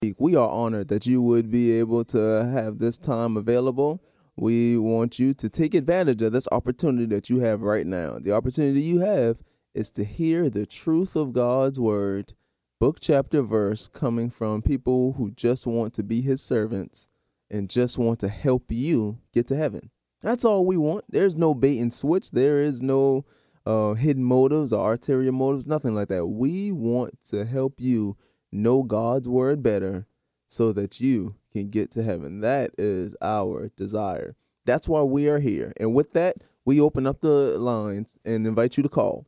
We are honored that you would be able to have this time available. We want you to take advantage of this opportunity that you have right now. The opportunity you have is to hear the truth of God's word, book, chapter, verse, coming from people who just want to be his servants and just want to help you get to heaven. That's all we want. There's no bait and switch. There is no hidden motives or ulterior motives, nothing like that. We want to help you know God's word better so that you can get to heaven. That is our desire. That's why we are here. And with that, we open up the lines and invite you to call.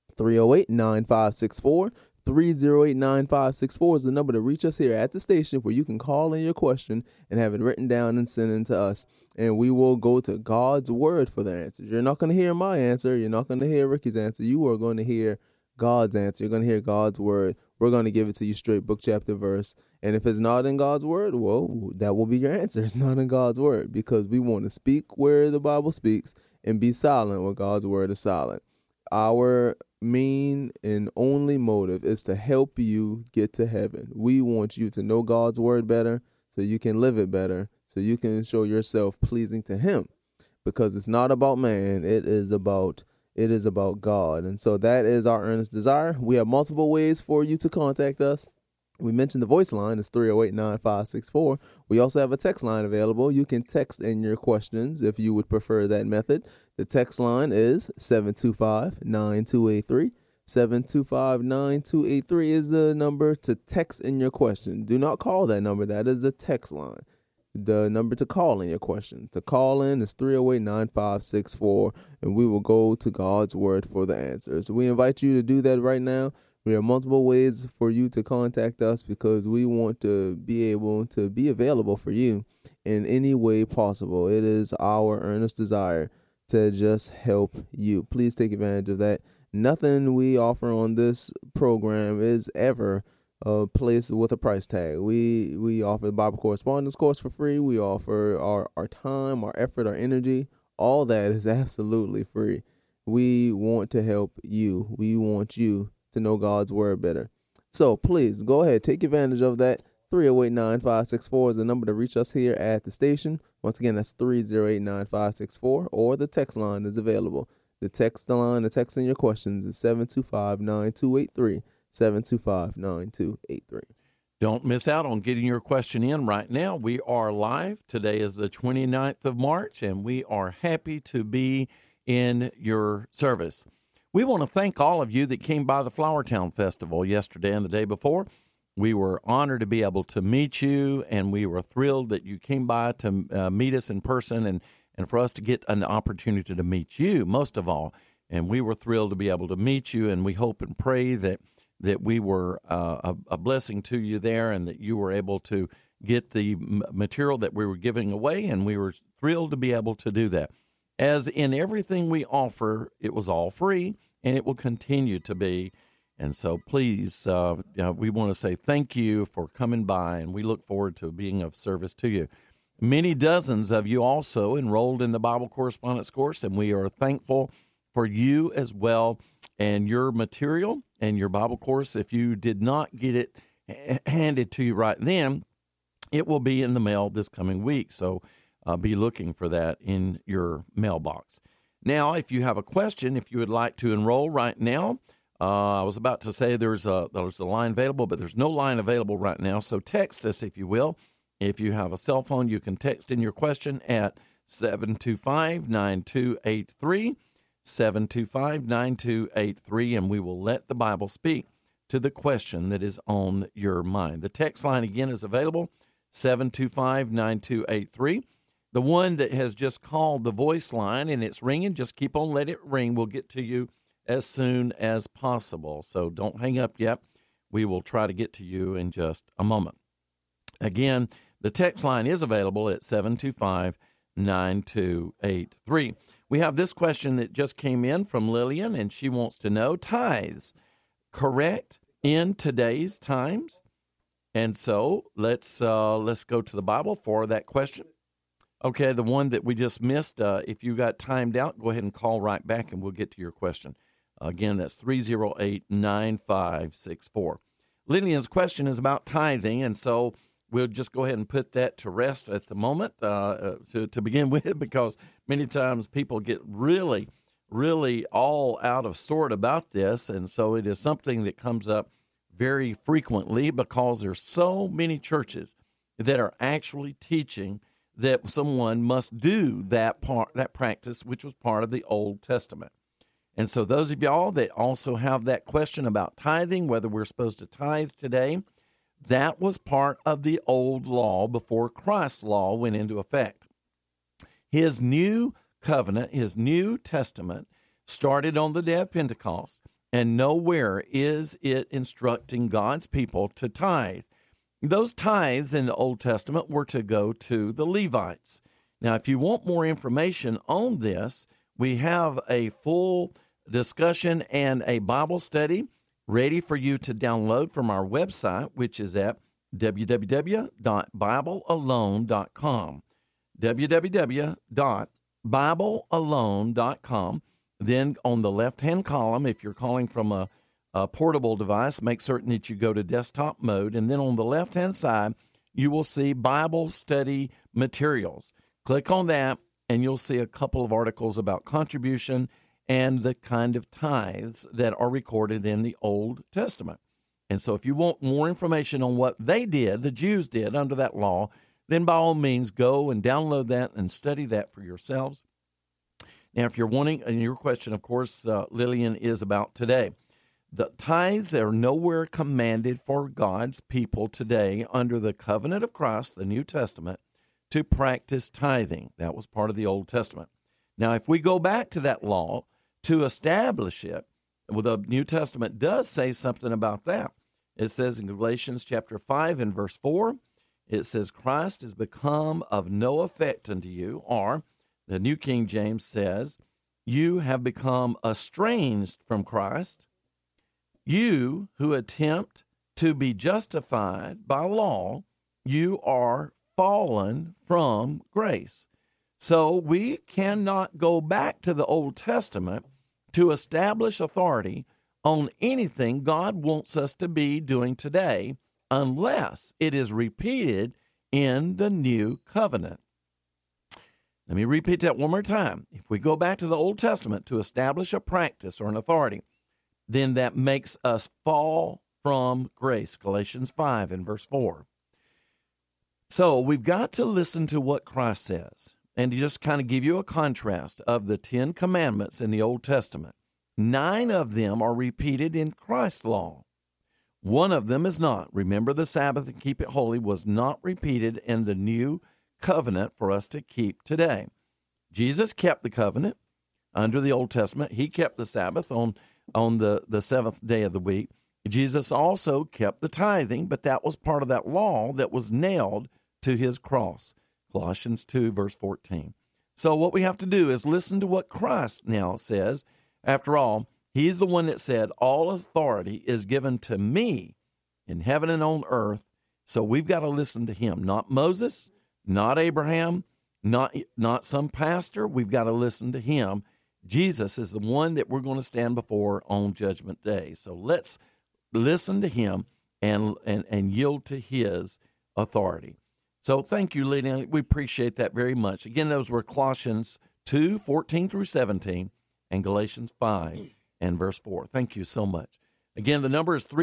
308-9564. 308-9564 is the number to reach us here at the station, where you can call in your question and have it written down and sent in to us. And we will go to God's word for the answers. You're not going to hear my answer. You're not going to hear Ricky's answer. You are going to hear God's answer. You're going to hear God's word. We're going to give it to you straight, book, chapter, verse. And if it's not in God's word, well, that will be your answer. It's not in God's word, because we want to speak where the Bible speaks and be silent where God's word is silent. Our main and only motive is to help you get to heaven. We want you to know God's word better so you can live it better, so you can show yourself pleasing to him, because it's not about man. It is about God. And so that is our earnest desire. We have multiple ways for you to contact us. We mentioned the voice line is 308-9564. We also have a text line available. You can text in your questions if you would prefer that method. The text line is 725-9283. 725-9283 is the number to text in your question. Do not call that number. That is the text line. The number to call in your question. To call in is 308-9564, and we will go to God's word for the answers. We invite you to do that right now. We have multiple ways for you to contact us, because we want to be able to be available for you in any way possible. It is our earnest desire to just help you. Please take advantage of that. Nothing we offer on this program is ever a place with a price tag. We offer the Bible correspondence course for free. We offer our time, our effort, our energy. All that is absolutely free. We want to help you. We want you to know God's word better. So please go ahead, take advantage of that. 308-9564 is the number to reach us here at the station. Once again, that's 308-9564, or the text line is available. The text in your questions is 725-9283. 725-9283. Don't miss out on getting your question in right now. We are live. Today is the 29th of March, and we are happy to be in your service. We want to thank all of you that came by the Flowertown Festival yesterday and the day before. We were honored to be able to meet you, and we were thrilled that you came by to meet us in person, and for us to get an opportunity to meet you, most of all. And we were thrilled to be able to meet you, and we hope and pray that we were a blessing to you there, and that you were able to get the material that we were giving away, and we were thrilled to be able to do that. As in everything we offer, it was all free, and it will continue to be. And so please, we want to say thank you for coming by, and we look forward to being of service to you. Many dozens of you also enrolled in the Bible correspondence course, and we are thankful for you as well and your material and your Bible course. If you did not get it handed to you right then, it will be in the mail this coming week. So be looking for that in your mailbox. Now, if you have a question, if you would like to enroll right now, I was about to say there's a line available, but there's no line available right now. So text us, if you will. If you have a cell phone, you can text in your question at 725-9283. 725-9283, and we will let the Bible speak to the question that is on your mind. The text line again is available, 725-9283. The one that has just called the voice line and it's ringing, just keep on letting it ring. We'll get to you as soon as possible. So don't hang up yet. We will try to get to you in just a moment. Again, the text line is available at 725-9283. We have this question that just came in from Lillian, and she wants to know, tithes correct in today's times? And so let's go to the Bible for that question. Okay, the one that we just missed, if you got timed out, go ahead and call right back, and we'll get to your question. Again, that's 308-9564. Lillian's question is about tithing, and so we'll just go ahead and put that to rest at the moment to begin with, because many times people get really all out of sort about this, and so it is something that comes up very frequently because there's so many churches that are actually teaching that someone must do that practice, which was part of the Old Testament. And so those of y'all that also have that question about tithing, whether we're supposed to tithe today, that was part of the old law before Christ's law went into effect. His new covenant, his New Testament, started on the day of Pentecost, and nowhere is it instructing God's people to tithe. Those tithes in the Old Testament were to go to the Levites. Now, if you want more information on this, we have a full discussion and a Bible study ready for you to download from our website, which is at www.biblealone.com. www.biblealone.com. Then on the left-hand column, if you're calling from a portable device, make certain that you go to desktop mode. And then on the left-hand side, you will see Bible study materials. Click on that, and you'll see a couple of articles about contribution and the kind of tithes that are recorded in the Old Testament. And so if you want more information on what they did, the Jews did under that law, then by all means go and download that and study that for yourselves. Now, if you're wanting, and your question, of course, Lillian, is about today. The tithes are nowhere commanded for God's people today under the covenant of Christ, the New Testament, to practice tithing. That was part of the Old Testament. Now, if we go back to that law to establish it, well, the New Testament does say something about that. It says in Galatians chapter 5 and verse 4, it says, Christ is become of no effect unto you, or the New King James says, you have become estranged from Christ, you who attempt to be justified by law, you are fallen from grace. So we cannot go back to the Old Testament to establish authority on anything God wants us to be doing today unless it is repeated in the New Covenant. Let me repeat that one more time. If we go back to the Old Testament to establish a practice or an authority, then that makes us fall from grace. Galatians 5 and verse 4. So we've got to listen to what Christ says. And to just kind of give you a contrast of the 10 commandments in the Old Testament, 9 of them are repeated in Christ's law. One of them is not. Remember the Sabbath and keep it holy was not repeated in the New Covenant for us to keep today. Jesus kept the covenant under the Old Testament. He kept the Sabbath on the seventh day of the week. Jesus also kept the tithing, but that was part of that law that was nailed to his cross. Colossians 2, verse 14. So what we have to do is listen to what Christ now says. After all, he's the one that said, all authority is given to me in heaven and on earth. So we've got to listen to him, not Moses, not Abraham, not some pastor. We've got to listen to him. Jesus is the one that we're going to stand before on Judgment Day. So let's listen to him and yield to his authority. So thank you, Lydia. We appreciate that very much. Again, those were Colossians 2, 14 through 17, and Galatians 5 and verse 4. Thank you so much. Again, the number is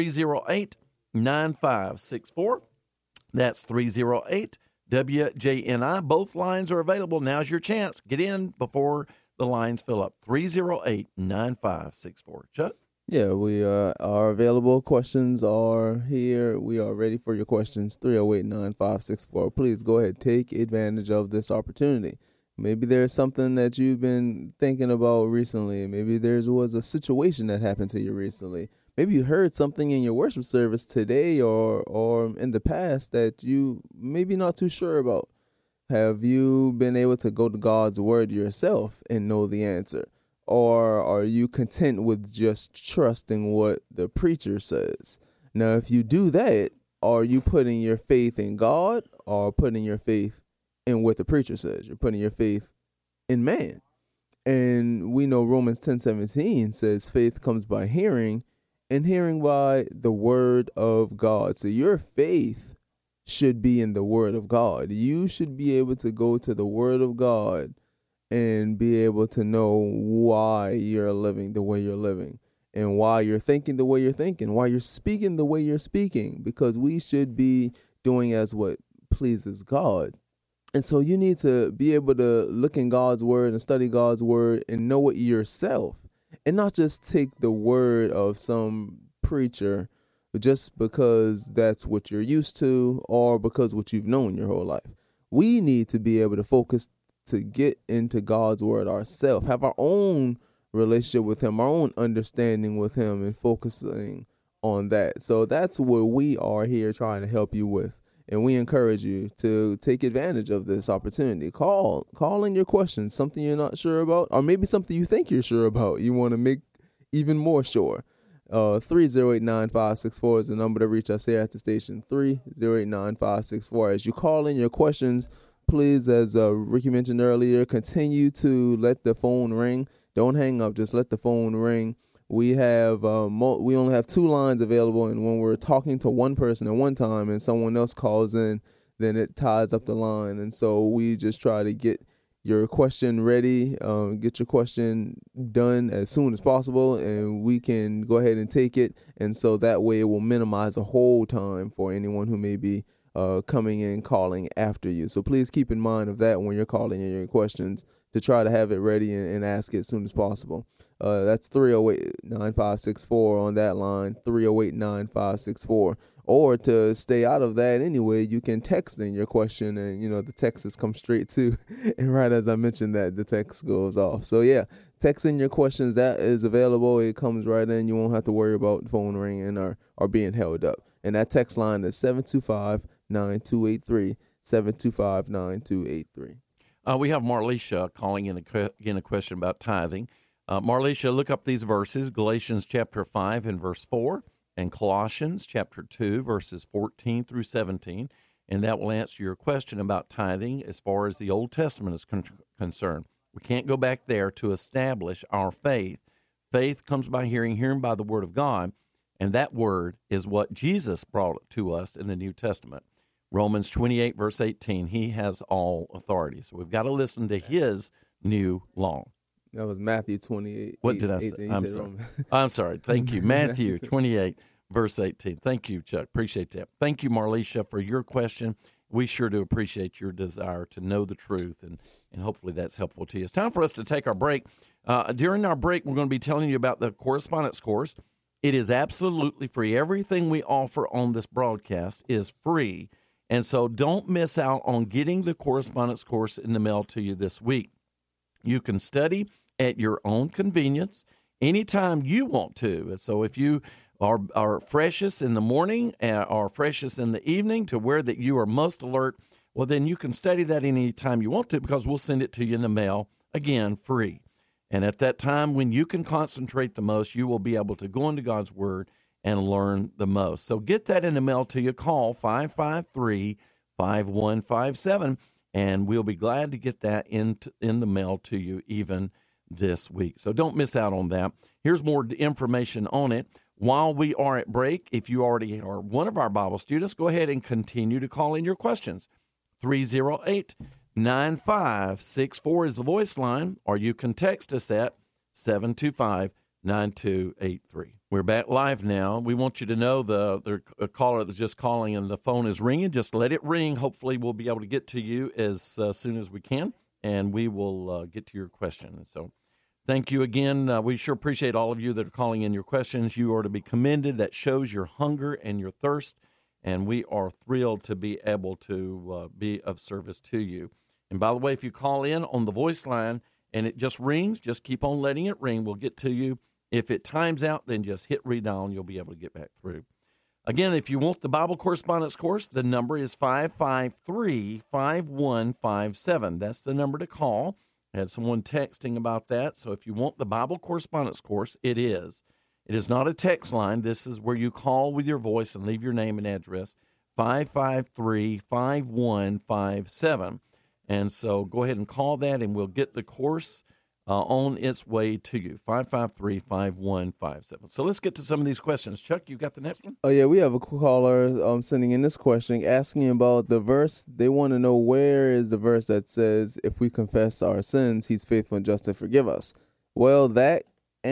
308-9564. That's 308-WJNI. Both lines are available. Now's your chance. Get in before the lines fill up. 308-9564. Chuck? Yeah, we are available. Questions are here. We are ready for your questions. 308-9564. Please go ahead. Take advantage of this opportunity. Maybe there's something that you've been thinking about recently. Maybe there was a situation that happened to you recently. Maybe you heard something in your worship service today or in the past that you maybe not too sure about. Have you been able to go to God's word yourself and know the answer? Or are you content with just trusting what the preacher says? Now, if you do that, are you putting your faith in God or putting your faith in what the preacher says? You're putting your faith in man. And we know Romans 10:17 says faith comes by hearing and hearing by the word of God. So your faith should be in the word of God. You should be able to go to the word of God and be able to know why you're living the way you're living, and why you're thinking the way you're thinking, why you're speaking the way you're speaking, because we should be doing as what pleases God. And so you need to be able to look in God's word and study God's word and know it yourself, and not just take the word of some preacher just because that's what you're used to or because what you've known your whole life. We need to be able to focus to get into God's word ourselves, have our own relationship with him, our own understanding with him, and focusing on that. So that's what we are here trying to help you with. And we encourage you to take advantage of this opportunity. Call in your questions, something you're not sure about, or maybe something you think you're sure about. You want to make even more sure. 308-9564 is the number to reach us here at the station. 308-9564. As you call in your questions, please, as Ricky mentioned earlier, continue to let the phone ring. Don't hang up. Just let the phone ring. We have we only have 2 lines available, and when we're talking to one person at one time and someone else calls in, then it ties up the line. And so we just try to get your question ready, get your question done as soon as possible, and we can go ahead and take it. And so that way it will minimize the whole time for anyone who may be coming in, calling after you. So please keep in mind of that when you're calling in your questions, to try to have it ready and ask it as soon as possible. That's 308-9564 on that line, 308-9564. Or to stay out of that anyway, you can text in your question, and the texts come straight to. And right as I mentioned that, the text goes off. So yeah, text in your questions. That is available. It comes right in. You won't have to worry about the phone ringing or being held up. And that text line is 725-9283, 725-9283. We have Marlisha calling in again a question about tithing. Marlisha, look up these verses, Galatians chapter 5 and verse 4, and Colossians chapter 2, verses 14 through 17, and that will answer your question about tithing as far as the Old Testament is concerned. We can't go back there to establish our faith. Faith comes by hearing, hearing by the word of God, and that word is what Jesus brought to us in the New Testament. Romans 28, verse 18, he has all authority. So we've got to listen to his new law. That was Matthew 28. What did I say? I'm sorry. Thank you. Matthew 28, verse 18. Thank you, Chuck. Appreciate that. Thank you, Marlisha, for your question. We sure do appreciate your desire to know the truth, and hopefully that's helpful to you. It's time for us to take our break. During our break, we're going to be telling you about the correspondence course. It is absolutely free. Everything we offer on this broadcast is free. And so don't miss out on getting the correspondence course in the mail to you this week. You can study at your own convenience anytime you want to. So if you are freshest in the morning or freshest in the evening to where that you are most alert, well, then you can study that anytime you want to, because we'll send it to you in the mail, again, free. And at that time, when you can concentrate the most, you will be able to go into God's Word and learn the most. So get that in the mail to you. Call 553-5157, and we'll be glad to get that in the mail to you even this week. So don't miss out on that. Here's more information on it. While we are at break, if you already are one of our Bible students, go ahead and continue to call in your questions. 308-9564 is the voice line, or you can text us at 725-9283. We're back live now. We want you to know the caller that's just calling and the phone is ringing. Just let it ring. Hopefully we'll be able to get to you as soon as we can, and we will get to your question. So thank you again. We sure appreciate all of you that are calling in your questions. You are to be commended. That shows your hunger and your thirst, and we are thrilled to be able to be of service to you. And by the way, if you call in on the voice line and it just rings, just keep on letting it ring. We'll get to you. If it times out, then just hit redial and you'll be able to get back through. Again, if you want the Bible Correspondence Course, the number is 553-5157. That's the number to call. I had someone texting about that. So if you want the Bible Correspondence Course, it is. It is not a text line. This is where you call with your voice and leave your name and address, 553-5157. And so go ahead and call that, and we'll get the course on its way to you. 553-5157. So let's get to some of these questions. Chuck, you got the next one? Oh, yeah, we have a caller sending in this question, asking about the verse. They want to know, where is the verse that says, if we confess our sins, he's faithful and just to forgive us? Well, that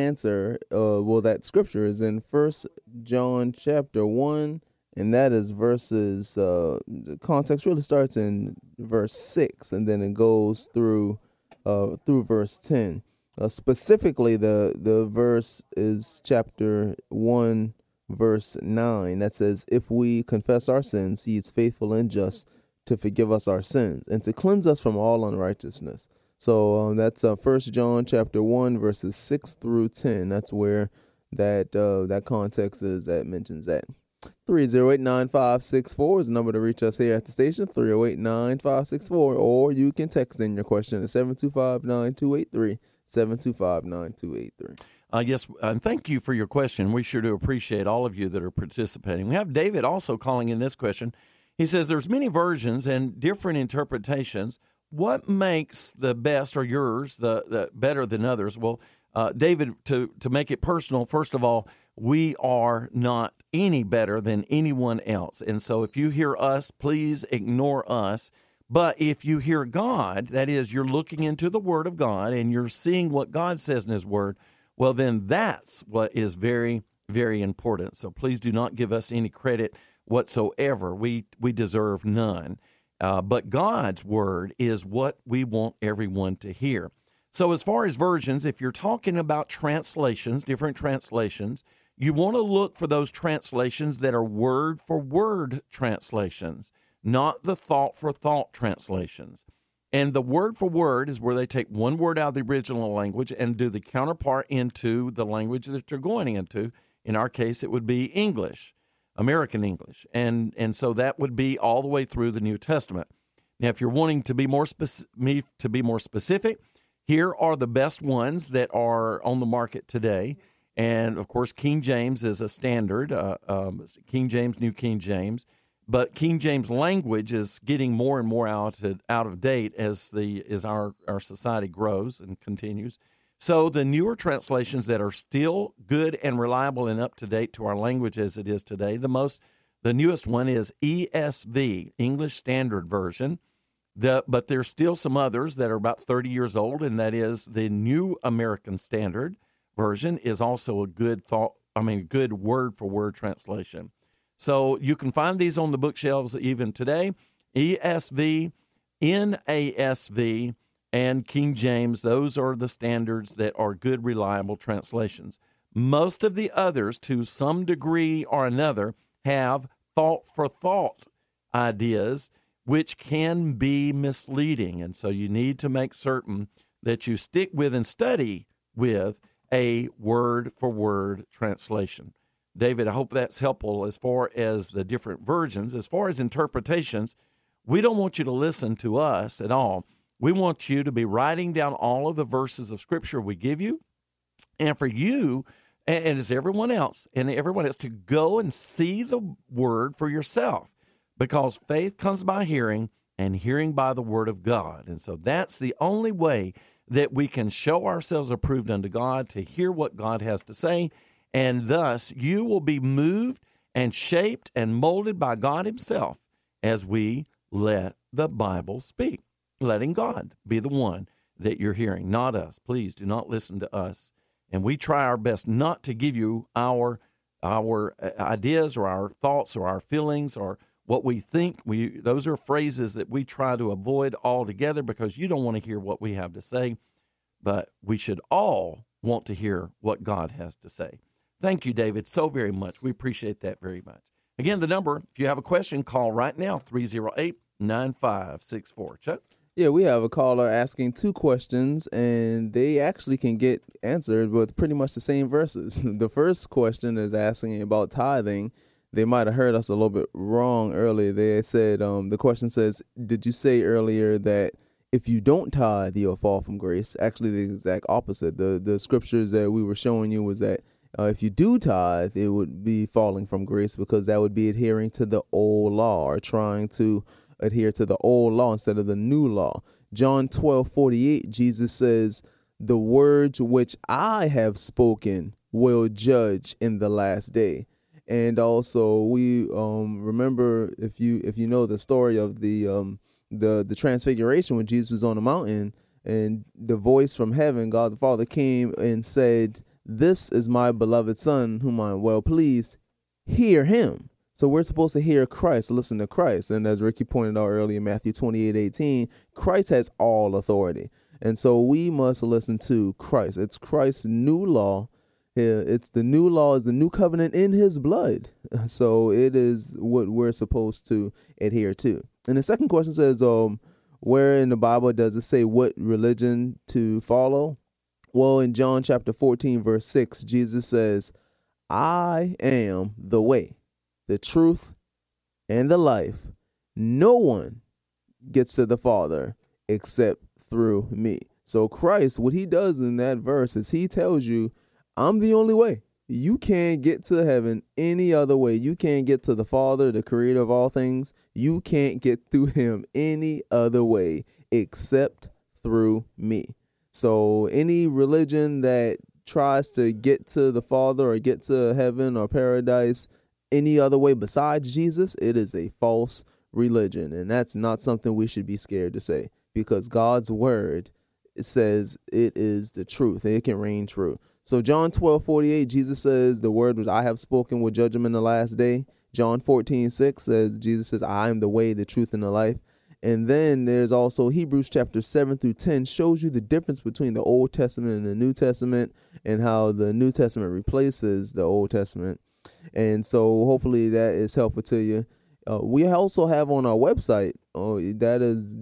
that scripture is in 1 John chapter 1, and that is verses, the context really starts in verse 6, and then it goes through verse 10. Specifically, the verse is chapter 1, verse 9, that says, if we confess our sins, he is faithful and just to forgive us our sins and to cleanse us from all unrighteousness. So that's 1 John chapter 1, verses 6 through 10. That's where that context is that mentions that. 308-9564 is the number to reach us here at the station, 308-9564, or you can text in your question at 725-9283, 725-9283. Yes, and thank you for your question. We sure do appreciate all of you that are participating. We have David also calling in this question. He says there's many versions and different interpretations. What makes the best, or yours, the better than others? Well, David, to make it personal, first of all, we are not any better than anyone else. And so if you hear us, please ignore us. But if you hear God, that is, you're looking into the Word of God and you're seeing what God says in His Word, well, then that's what is very, very important. So please do not give us any credit whatsoever. We deserve none. But God's Word is what we want everyone to hear. So as far as versions, if you're talking about translations, different translations, you want to look for those translations that are word-for-word translations, not the thought-for-thought translations. And the word-for-word is where they take one word out of the original language and do the counterpart into the language that they're going into. In our case, it would be English, American English. And so that would be all the way through the New Testament. Now, if you're wanting to be more specific, here are the best ones that are on the market today. And, of course, King James is a standard, King James, New King James. But King James language is getting more and more out of date as our society grows and continues. So the newer translations that are still good and reliable and up to date to our language as it is today, the newest one is ESV, English Standard Version. But there's still some others that are about 30 years old, and that is the New American Standard Version is also a good word-for-word translation. So you can find these on the bookshelves even today. ESV, NASV, and King James, those are the standards that are good, reliable translations. Most of the others, to some degree or another, have thought-for-thought ideas, which can be misleading. And so you need to make certain that you stick with and study with a word-for-word translation. David, I hope that's helpful as far as the different versions. As far as interpretations, we don't want you to listen to us at all. We want you to be writing down all of the verses of Scripture we give you, and for you, and as everyone else, to go and see the Word for yourself, because faith comes by hearing, and hearing by the Word of God. And so that's the only way that we can show ourselves approved unto God, to hear what God has to say, and thus you will be moved and shaped and molded by God Himself as we let the Bible speak, letting God be the one that you're hearing, not us. Please do not listen to us. And we try our best not to give you our ideas or our thoughts or our feelings or what we think. Those are phrases that we try to avoid altogether, because you don't want to hear what we have to say, but we should all want to hear what God has to say. Thank you, David, so very much. We appreciate that very much. Again, the number, if you have a question, call right now, 308-9564. Chuck? Yeah, we have a caller asking two questions, and they actually can get answered with pretty much the same verses. The first question is asking about tithing. They might have heard us a little bit wrong earlier. They said, the question says, did you say earlier that if you don't tithe, you'll fall from grace? Actually, the exact opposite. The scriptures that we were showing you was that if you do tithe, it would be falling from grace, because that would be adhering to the old law, or trying to adhere to the old law instead of the new law. John 12:48, Jesus says, the words which I have spoken will judge in the last day. And also, we remember, if you know the story of the transfiguration when Jesus was on the mountain, and the voice from heaven, God the Father, came and said, "This is my beloved Son, whom I am well pleased. Hear him." So we're supposed to hear Christ, listen to Christ. And as Ricky pointed out earlier in Matthew 28:18, Christ has all authority. And so we must listen to Christ. It's Christ's new law. It's the new law, is the new covenant in his blood. So it is what we're supposed to adhere to. And the second question says, where in the Bible does it say what religion to follow? Well, in John chapter 14, verse 6, Jesus says, "I am the way, the truth, and the life. No one gets to the Father except through me." So Christ, what he does in that verse is he tells you, I'm the only way. You can't get to heaven any other way. You can't get to the Father, the creator of all things. You can't get through him any other way except through me. So any religion that tries to get to the Father or get to heaven or paradise any other way besides Jesus, it is a false religion. And that's not something we should be scared to say, because God's word says it is the truth. It can reign true. So John 12:48, Jesus says, "The word which I have spoken will judge him in the last day." John 14:6 says, Jesus says, "I am the way, the truth, and the life." And then there's also Hebrews chapter 7-10 shows you the difference between the Old Testament and the New Testament, and how the New Testament replaces the Old Testament. And so hopefully that is helpful to you. We also have on our website, that is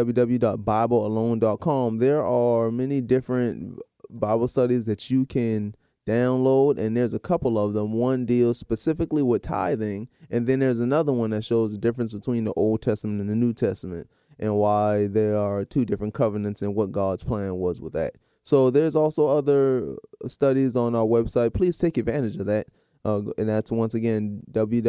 www.biblealone.com. There are many different Bible studies that you can download, and there's a couple of them. One deals specifically with tithing, and then there's another one that shows the difference between the Old Testament and the New Testament, and why there are two different covenants and what God's plan was with that. So there's also other studies on our website. Please take advantage of that. And that's, once again,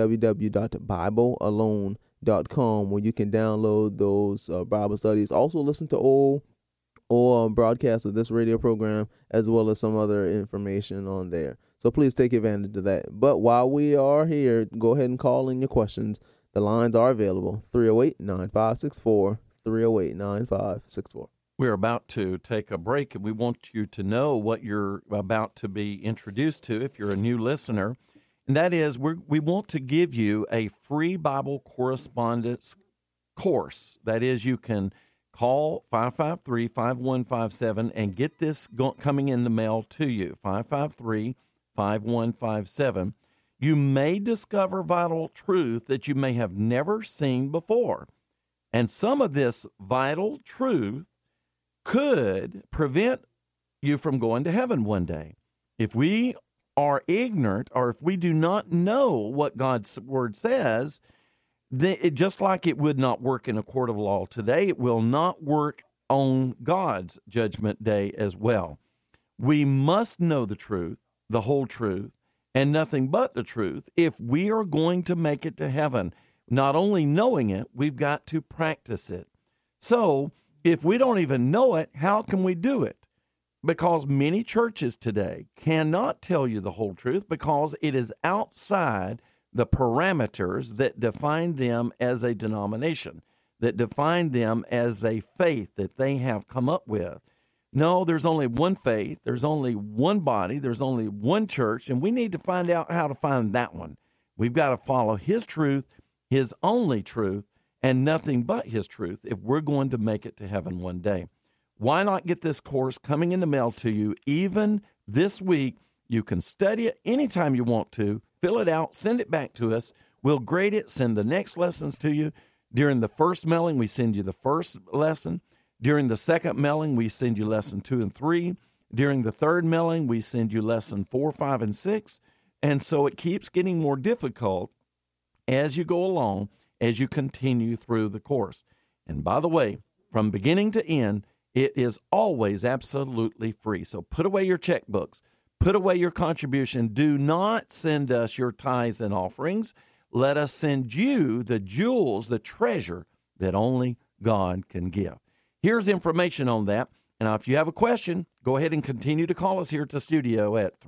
www.biblealone.com, where you can download those Bible studies. Also listen to old or broadcast of this radio program, as well as some other information on there. So please take advantage of that. But while we are here, go ahead and call in your questions. The lines are available, 308-9564, 308-9564. We're about to take a break, and we want you to know what you're about to be introduced to if you're a new listener. And that is, we want to give you a free Bible correspondence course. That is, you can call 553-5157 and get this coming in the mail to you, 553-5157. You may discover vital truth that you may have never seen before. And some of this vital truth could prevent you from going to heaven one day. If we are ignorant, or if we do not know what God's word says, just like it would not work in a court of law today, it will not work on God's judgment day as well. We must know the truth, the whole truth, and nothing but the truth if we are going to make it to heaven. Not only knowing it, we've got to practice it. So if we don't even know it, how can we do it? Because many churches today cannot tell you the whole truth because it is outside the parameters that define them as a denomination, that define them as a faith that they have come up with. No, there's only one faith, there's only one body, there's only one church, and we need to find out how to find that one. We've got to follow his truth, his only truth, and nothing but his truth if we're going to make it to heaven one day. Why not get this course coming in the mail to you even this week? You can study it anytime you want to. Fill it out, send it back to us. We'll grade it, send the next lessons to you. During the first mailing, we send you the first lesson. During the second mailing, we send you lesson 2 and 3. During the third mailing, we send you lesson 4, 5, and 6. And so it keeps getting more difficult as you go along, as you continue through the course. And by the way, from beginning to end, it is always absolutely free. So put away your checkbooks. Put away your contribution. Do not send us your tithes and offerings. Let us send you the jewels, the treasure that only God can give. Here's information on that. And if you have a question, go ahead and continue to call us here at the studio at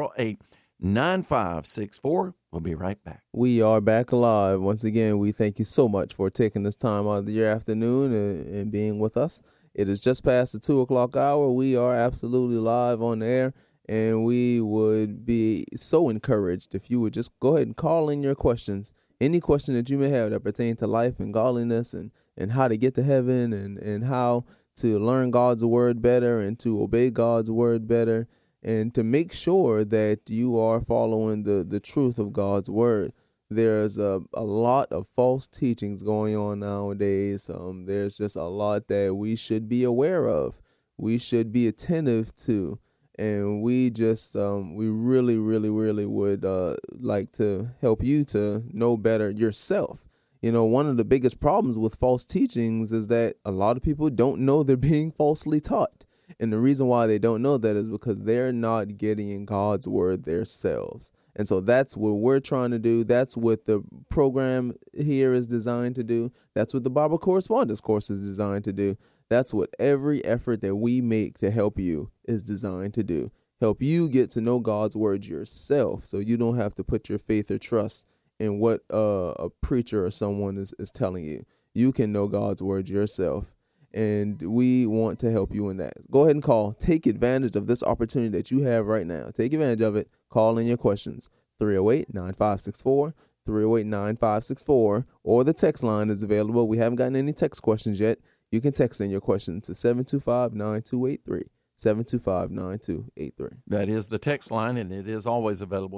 308-9564. We'll be right back. We are back live. Once again, we thank you so much for taking this time out of your afternoon and being with us. It is just past the 2 o'clock hour. We are absolutely live on the air, and we would be so encouraged if you would just go ahead and call in your questions. Any question that you may have that pertain to life and godliness and how to get to heaven and how to learn God's word better and to obey God's word better and to make sure that you are following the truth of God's word. There's a lot of false teachings going on nowadays. There's just a lot that we should be aware of. We should be attentive to. And we just, we really, really, really would like to help you to know better yourself. You know, one of the biggest problems with false teachings is that a lot of people don't know they're being falsely taught. And the reason why they don't know that is because they're not getting in God's word themselves. And so that's what we're trying to do. That's what the program here is designed to do. That's what the Bible Correspondence course is designed to do. That's what every effort that we make to help you is designed to do. Help you get to know God's word yourself so you don't have to put your faith or trust in what a preacher or someone is telling you. You can know God's word yourself. And we want to help you in that. Go ahead and call. Take advantage of this opportunity that you have right now. Take advantage of it. Call in your questions. 308-9564, 308-9564, or the text line is available. We haven't gotten any text questions yet. You can text in your questions to 725-9283, 725-9283. That is the text line, and it is always available,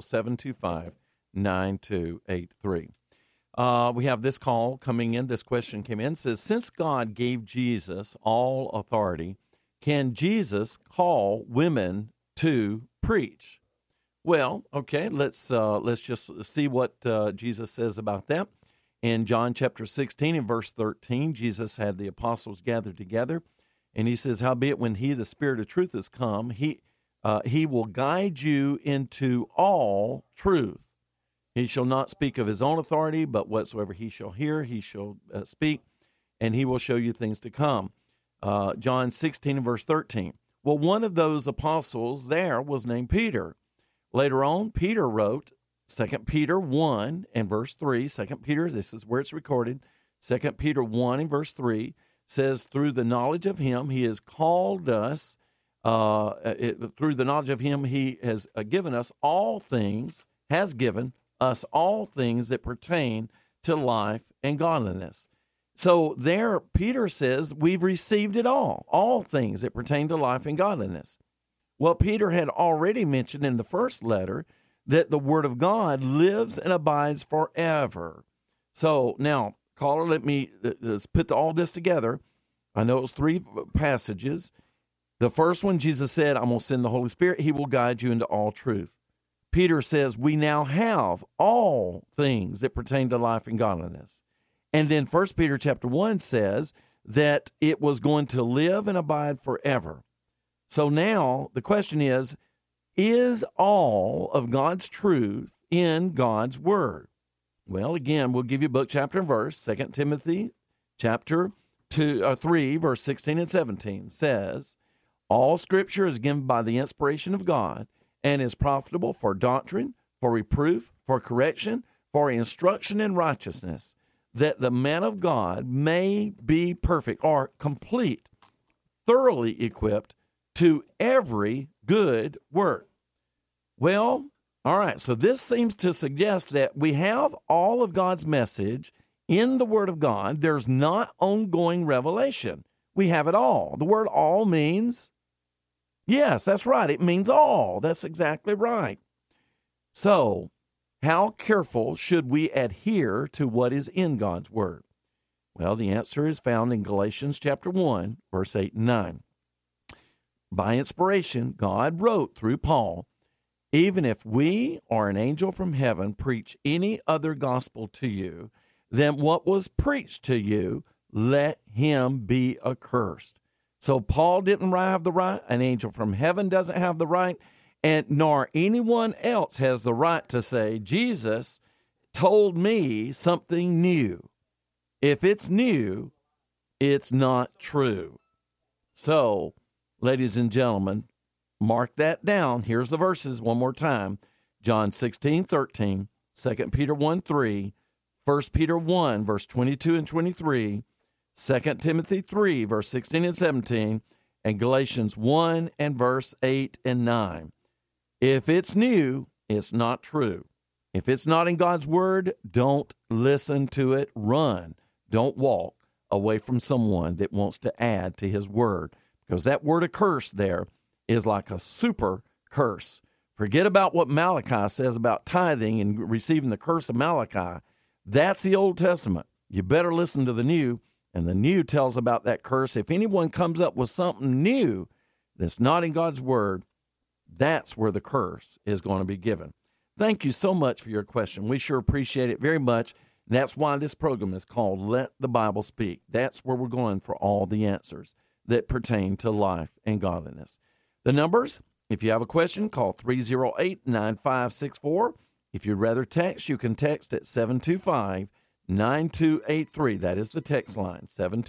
725-9283. We have this call coming in. This question came in. It says, since God gave Jesus all authority, can Jesus call women to preach? Well, okay, let's just see what Jesus says about that. In John chapter 16 and verse 13, Jesus had the apostles gathered together, and he says, howbeit when he, the Spirit of truth, is come, he will guide you into all truth. He shall not speak of his own authority, but whatsoever he shall hear, he shall speak, and he will show you things to come. John 16 and verse 13. Well, one of those apostles there was named Peter. Later on, Peter wrote 2 Peter 1 and verse 3. 2 Peter, this is where it's recorded. 2 Peter 1 and verse 3 says, through the knowledge of him, he has called us, through the knowledge of him, he has given us all things, has given us all things that pertain to life and godliness. So there, Peter says, we've received it all things that pertain to life and godliness. Well, Peter had already mentioned in the first letter that the Word of God lives and abides forever. So now, caller, let me let's put all this together. I know it was 3 passages. The first one, Jesus said, I'm going to send the Holy Spirit. He will guide you into all truth. Peter says, we now have all things that pertain to life and godliness. And then 1 Peter chapter 1 says that it was going to live and abide forever. So now the question is all of God's truth in God's word? Well, again, we'll give you book, chapter, and verse. 2 Timothy chapter 3, verse 16 and 17 says, all scripture is given by the inspiration of God and is profitable for doctrine, for reproof, for correction, for instruction in righteousness, that the man of God may be perfect or complete, thoroughly equipped to every good work. Well, all right, so this seems to suggest that we have all of God's message in the Word of God. There's not ongoing revelation. We have it all. The word all means, yes, that's right, it means all. That's exactly right. So, how careful should we adhere to what is in God's Word? Well, the answer is found in Galatians chapter 1, verse 8 and 9. By inspiration, God wrote through Paul, even if we or an angel from heaven preach any other gospel to you than what was preached to you, let him be accursed. So Paul didn't have the right, an angel from heaven doesn't have the right, and nor anyone else has the right to say, Jesus told me something new. If it's new, it's not true. So ladies and gentlemen, mark that down. Here's the verses one more time. John 16:13, 2 Peter 1:3, 1 Peter 1, verse 22 and 23, 2 Timothy 3, verse 16 and 17, and Galatians 1 and verse 8 and 9. If it's new, it's not true. If it's not in God's word, don't listen to it. Run. Don't walk away from someone that wants to add to his word, because that word of curse there is like a super curse. Forget about what Malachi says about tithing and receiving the curse of Malachi. That's the Old Testament. You better listen to the New, and the New tells about that curse. If anyone comes up with something new that's not in God's word, that's where the curse is going to be given. Thank you so much for your question. We sure appreciate it very much. That's why this program is called Let the Bible Speak. That's where we're going for all the answers that pertain to life and godliness. The numbers, if you have a question, call 308-9564. If you'd rather text, you can text at 725-9283. That is the text line,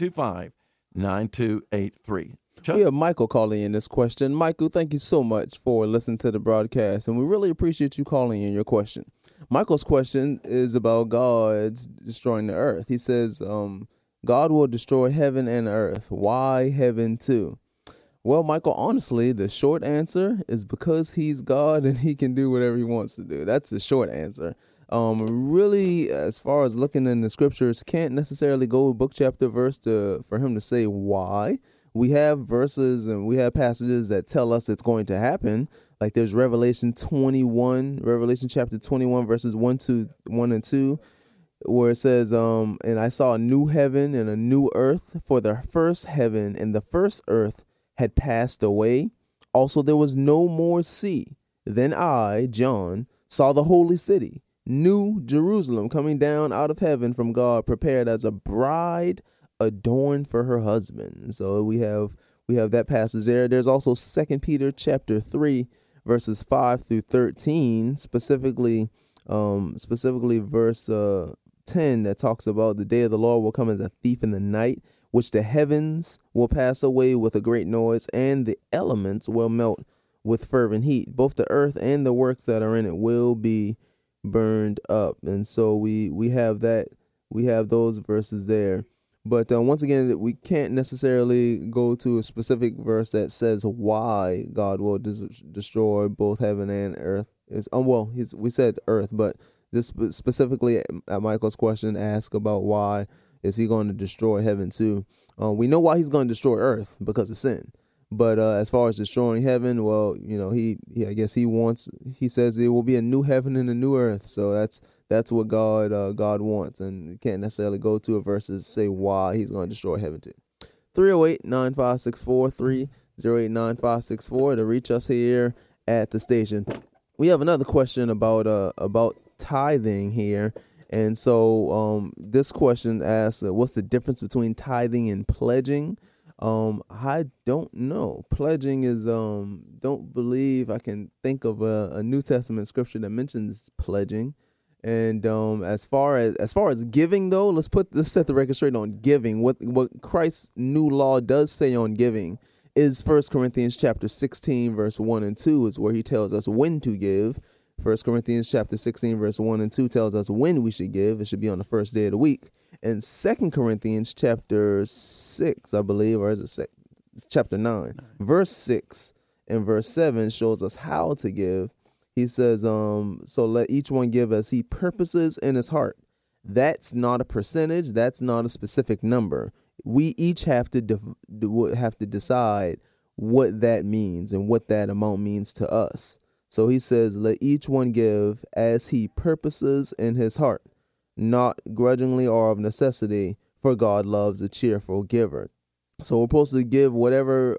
725-9283. Chuck? We have Michael calling in this question. Michael, thank you so much for listening to the broadcast, and we really appreciate you calling in your question. Michael's question is about God's destroying the earth. He says, God will destroy heaven and earth. Why heaven too? Well, Michael, honestly, the short answer is because he's God and he can do whatever he wants to do. That's the short answer. Really, as far as looking in the scriptures, can't necessarily go book, chapter, verse for him to say why. We have verses and we have passages that tell us it's going to happen. Like there's Revelation chapter 21, verses 1 and 2, where it says, and I saw a new heaven and a new earth, for the first heaven and the first earth had passed away. Also there was no more sea. Then I, John, saw the holy city, New Jerusalem, coming down out of heaven from God, prepared as a bride adorned for her husband. So we have that passage there. There's also 2 Peter chapter 3, verses 5 through 13, specifically verse 10, that talks about the day of the Lord will come as a thief in the night, which the heavens will pass away with a great noise, and the elements will melt with fervent heat. Both the earth and the works that are in it will be burned up. And so we have that. We have those verses there. But once again, we can't necessarily go to a specific verse that says why God will destroy both heaven and earth. We said earth, but this specifically, Michael's question asks about why is he going to destroy heaven too. We know why he's going to destroy earth, because of sin. But as far as destroying heaven, well, he says there will be a new heaven and a new earth. So that's what God wants, and you can't necessarily go to a verse and say why he's going to destroy heaven too. 308-9564, 308-9564 to reach us here at the station. We have another question about tithing here, and so this question asks, what's the difference between tithing and pledging? I don't know. Pledging is don't believe I can think of a New Testament scripture that mentions pledging. And as far as giving though, let's set the record straight on giving. What Christ's new law does say on giving is 1 Corinthians chapter 16 verse 1 and 2 is where he tells us when to give. 1 Corinthians chapter 16 verse 1 and 2 tells us when we should give. It should be on the first day of the week. And 2 Corinthians chapter 6, I believe, or is it chapter 9, verse 6 and verse 7 shows us how to give. He says, so let each one give as he purposes in his heart. That's not a percentage. That's not a specific number. We each have to decide what that means and what that amount means to us. So he says, let each one give as he purposes in his heart, not grudgingly or of necessity, for God loves a cheerful giver. So we're supposed to give whatever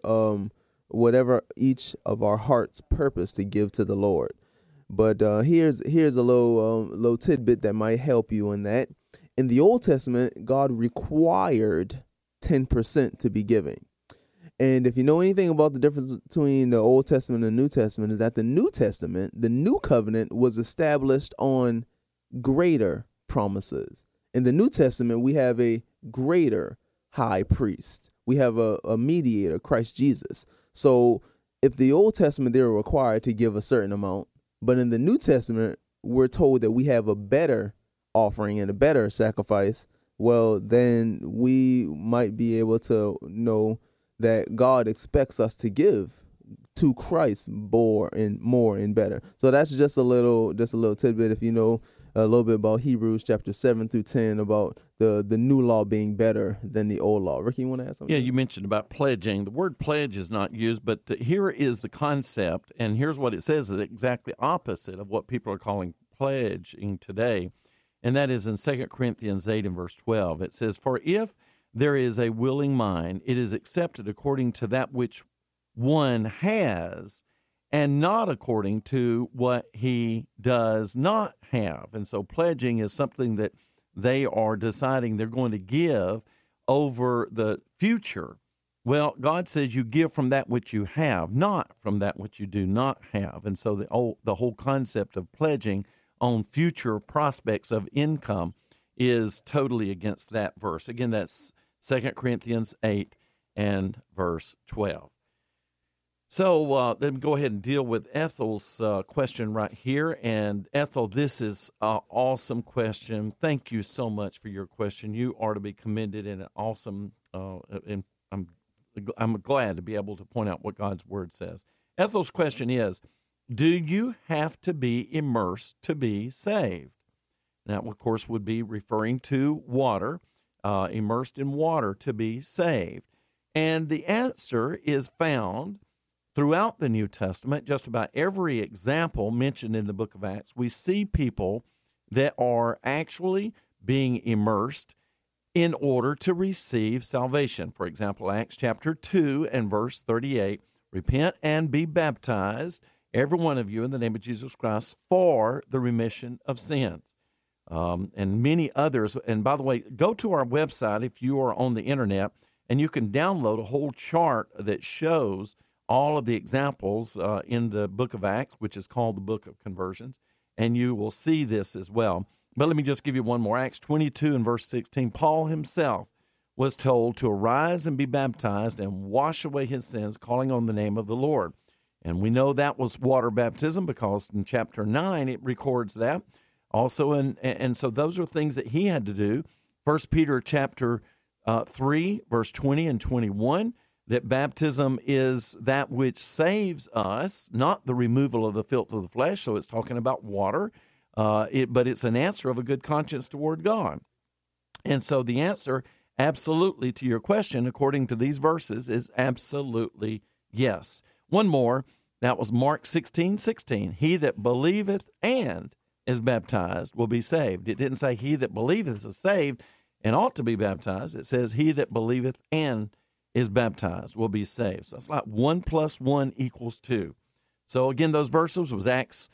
each of our hearts purpose to give to the Lord. But here's a little tidbit that might help you in that. In the Old Testament, God required 10% to be giving. And if you know anything about the difference between the Old Testament and the New Testament, is that the New Testament, the New Covenant, was established on greater promises. In the New Testament, we have a greater high priest. we have a mediator, Christ Jesus. So if the Old Testament, they were required to give a certain amount, but in the New Testament, we're told that we have a better offering and a better sacrifice, well, then we might be able to know that God expects us to give to Christ more and better. So that's just a little tidbit. If you know a little bit about Hebrews chapter 7 through 10 about the new law being better than the old law. Ricky, you want to add something? Yeah, you mentioned about pledging. The word pledge is not used, but here is the concept, and here's what it says is exactly opposite of what people are calling pledging today, and that is in 2 Corinthians 8 and verse 12. It says, "For if there is a willing mind, it is accepted according to that which one has, and not according to what he does not have." And so pledging is something that they are deciding they're going to give over the future. Well, God says you give from that which you have, not from that which you do not have. And so the whole concept of pledging on future prospects of income is totally against that verse. Again, that's 2 Corinthians 8 and verse 12. So let me go ahead and deal with Ethel's question right here. And Ethel, this is an awesome question. Thank you so much for your question. You are to be commended and awesome. And I'm glad to be able to point out what God's word says. Ethel's question is, do you have to be immersed to be saved? That, of course, would be referring to water, immersed in water to be saved. And the answer is found throughout the New Testament. Just about every example mentioned in the book of Acts, we see people that are actually being immersed in order to receive salvation. For example, Acts chapter 2 and verse 38, "Repent and be baptized, every one of you, in the name of Jesus Christ, for the remission of sins." And many others. And by the way, go to our website if you are on the internet, and you can download a whole chart that shows all of the examples in the book of Acts, which is called the Book of Conversions, and you will see this as well. But let me just give you one more. Acts 22 and verse 16, Paul himself was told to arise and be baptized and wash away his sins, calling on the name of the Lord. And we know that was water baptism because in chapter 9 it records that. Also, and so those are things that he had to do. 1 Peter chapter 3, verse 20 and 21, that baptism is that which saves us, not the removal of the filth of the flesh. So it's talking about water, but it's an answer of a good conscience toward God. And so the answer, absolutely, to your question, according to these verses, is absolutely yes. One more, that was Mark 16:16. "He that believeth and is baptized will be saved." It didn't say he that believeth is saved and ought to be baptized. It says he that believeth and is baptized will be saved. So it's like 1 + 1 = 2. So again, those verses was Acts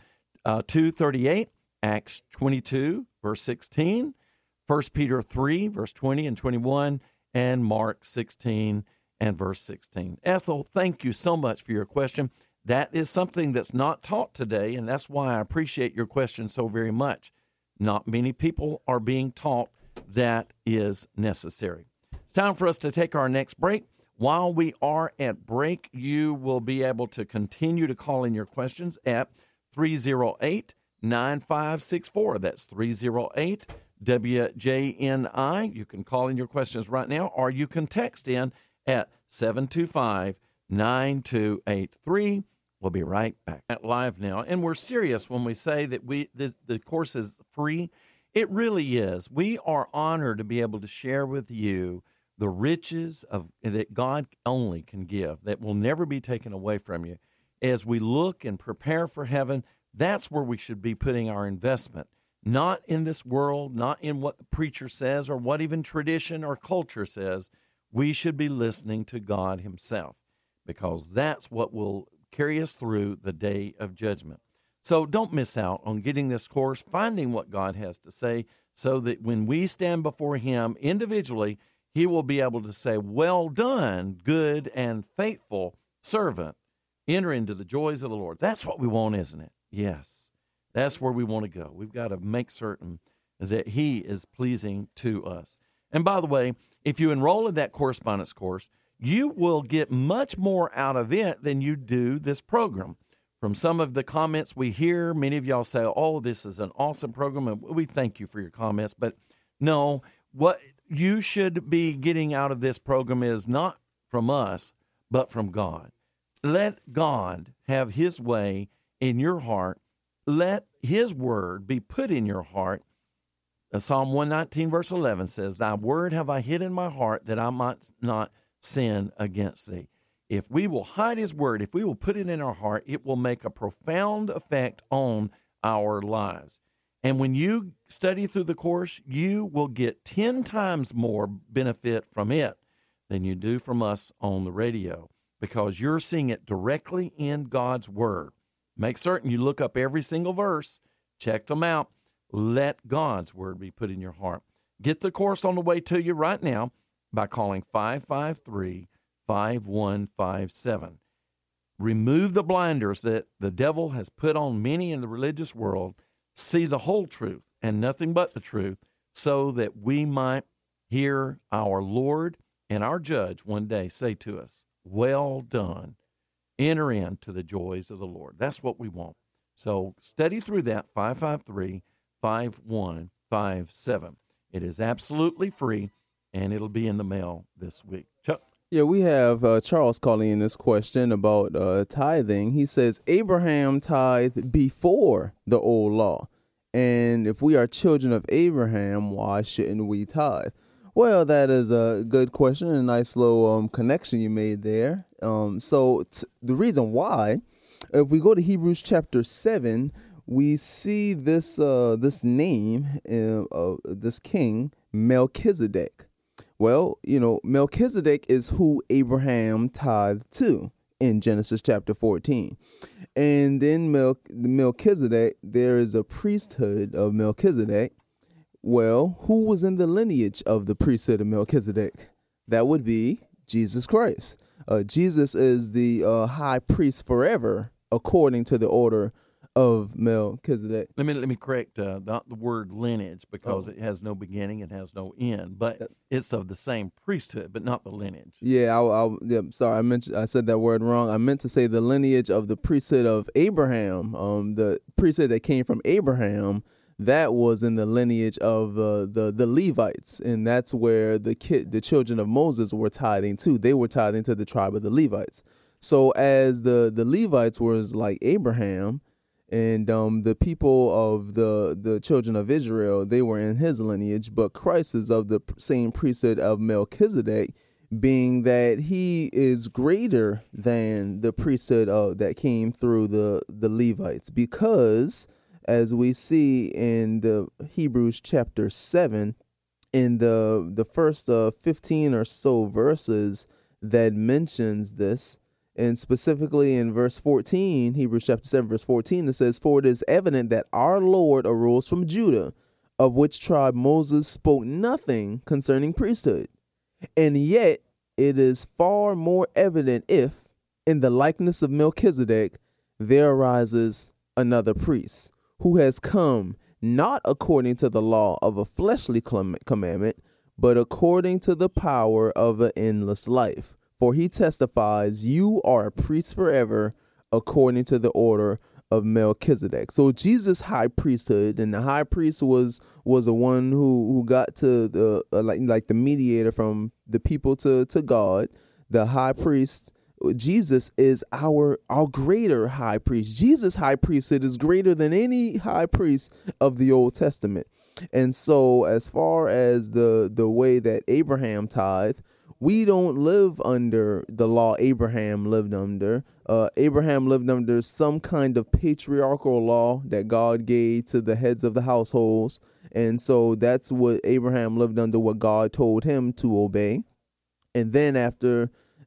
2:38, Acts 22, verse 16, 1 Peter 3, verse 20 and 21, and Mark 16 and verse 16. Ethel, thank you so much for your question. That is something that's not taught today, and that's why I appreciate your question so very much. Not many people are being taught that is necessary. It's time for us to take our next break. While we are at break, you will be able to continue to call in your questions at 308-9564. That's 308-WJNI. You can call in your questions right now, or you can text in at 725-9283. We'll be right back at live now. And we're serious when we say that the course is free. It really is. We are honored to be able to share with you the riches that God only can give, that will never be taken away from you. As we look and prepare for heaven, that's where we should be putting our investment. Not in this world, not in what the preacher says or what even tradition or culture says. We should be listening to God himself, because that's what will carry us through the day of judgment. So don't miss out on getting this course, finding what God has to say, so that when we stand before him individually, he will be able to say, "Well done, good and faithful servant. Enter into the joys of the Lord." That's what we want, isn't it? Yes, that's where we want to go. We've got to make certain that he is pleasing to us. And by the way, if you enroll in that correspondence course, you will get much more out of it than you do this program. From some of the comments we hear, many of y'all say, oh, this is an awesome program, and we thank you for your comments. But no, what you should be getting out of this program is not from us, but from God. Let God have his way in your heart. Let his word be put in your heart. Psalm 119, verse 11 says, thy word have I hid in my heart that I might not sin against thee. If we will hide his word, if we will put it in our heart, it will make a profound effect on our lives. And when you study through the course, you will get 10 times more benefit from it than you do from us on the radio, because you're seeing it directly in God's word. Make certain you look up every single verse, check them out. Let God's word be put in your heart. Get the course on the way to you right now by calling 553-5157. Remove the blinders that the devil has put on many in the religious world. See the whole truth and nothing but the truth, so that we might hear our Lord and our Judge one day say to us, well done. Enter into the joys of the Lord. That's what we want. So study through that, 553-5157. It is absolutely free, and it'll be in the mail this week. Chuck? Yeah, we have Charles calling in this question about tithing. He says, Abraham tithed before the old law. And if we are children of Abraham, why shouldn't we tithe? Well, that is a good question, a nice little connection you made there. The reason why, if we go to Hebrews chapter 7, we see this name of this king, Melchizedek. Well, Melchizedek is who Abraham tithed to in Genesis chapter 14. And then Melchizedek, there is a priesthood of Melchizedek. Well, who was in the lineage of the priesthood of Melchizedek? That would be Jesus Christ. Jesus is the high priest forever, according to the order of Melchizedek. Let me correct not the word lineage, because it has no beginning, it has no end, but it's of the same priesthood, but not the lineage. Yeah, sorry, I said that word wrong. I meant to say the lineage of the priesthood of Abraham. The priesthood that came from Abraham, that was in the lineage of the Levites, and that's where the children of Moses were tithing to. They were tithing to the tribe of the Levites. So as the Levites was like Abraham, and the people of the children of Israel, they were in his lineage, but Christ is of the same priesthood of Melchizedek, being that he is greater than the priesthood that came through the Levites, because as we see in the Hebrews chapter 7, in the first 15 or so verses that mentions this, and specifically in verse 14, Hebrews chapter 7, verse 14, it says, for it is evident that our Lord arose from Judah, of which tribe Moses spoke nothing concerning priesthood. And yet it is far more evident if, in the likeness of Melchizedek, there arises another priest, who has come not according to the law of a fleshly commandment, but according to the power of an endless life. For he testifies, you are a priest forever, according to the order of Melchizedek. So Jesus' high priesthood, and the high priest was the one who got to the like the mediator from the people to God. The high priest, Jesus, is our greater high priest. Jesus' high priesthood is greater than any high priest of the Old Testament. And so as far as the way that Abraham tithed, we don't live under the law Abraham lived under. Abraham lived under some kind of patriarchal law that God gave to the heads of the households. And so that's what Abraham lived under, what God told him to obey. And then after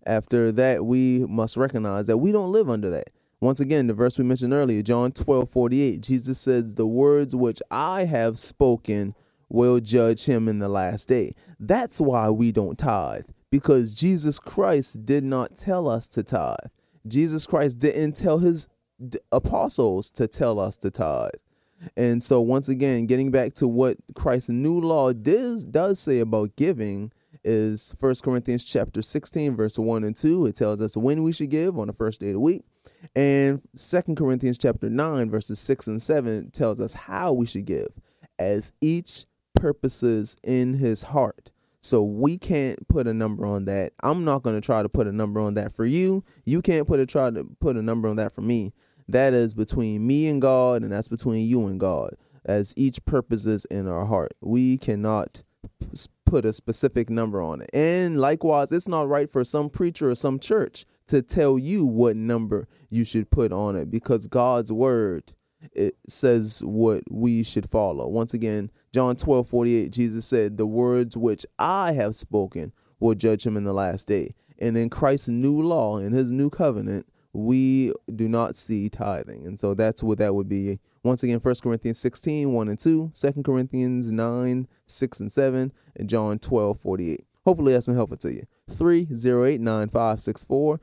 that, we must recognize that we don't live under that. Once again, the verse we mentioned earlier, John 12:48, Jesus says, the words which I have spoken will judge him in the last day. That's why we don't tithe. Because Jesus Christ did not tell us to tithe. Jesus Christ didn't tell his apostles to tell us to tithe. And so once again, getting back to what Christ's new law does say about giving is 1 Corinthians chapter 16, verse 1 and 2. It tells us when we should give on the first day of the week. And 2 Corinthians chapter 9, verses 6 and 7 tells us how we should give, as each purposes in his heart. So we can't put a number on that. I'm not going to try to put a number on that for you. You can't try to put a number on that for me. That is between me and God, and that's between you and God, as each purposes in our heart. We cannot put a specific number on it. And likewise, it's not right for some preacher or some church to tell you what number you should put on it, because God's word, it says what we should follow. Once again, John 12:48, Jesus said, "The words which I have spoken will judge him in the last day." And in Christ's new law, in his new covenant, we do not see tithing. And so that's what that would be. Once again, 1 Corinthians 16, 1 and 2, 2 Corinthians 9, 6 and 7, and John 12:48. Hopefully that's been helpful to you. 308-9564,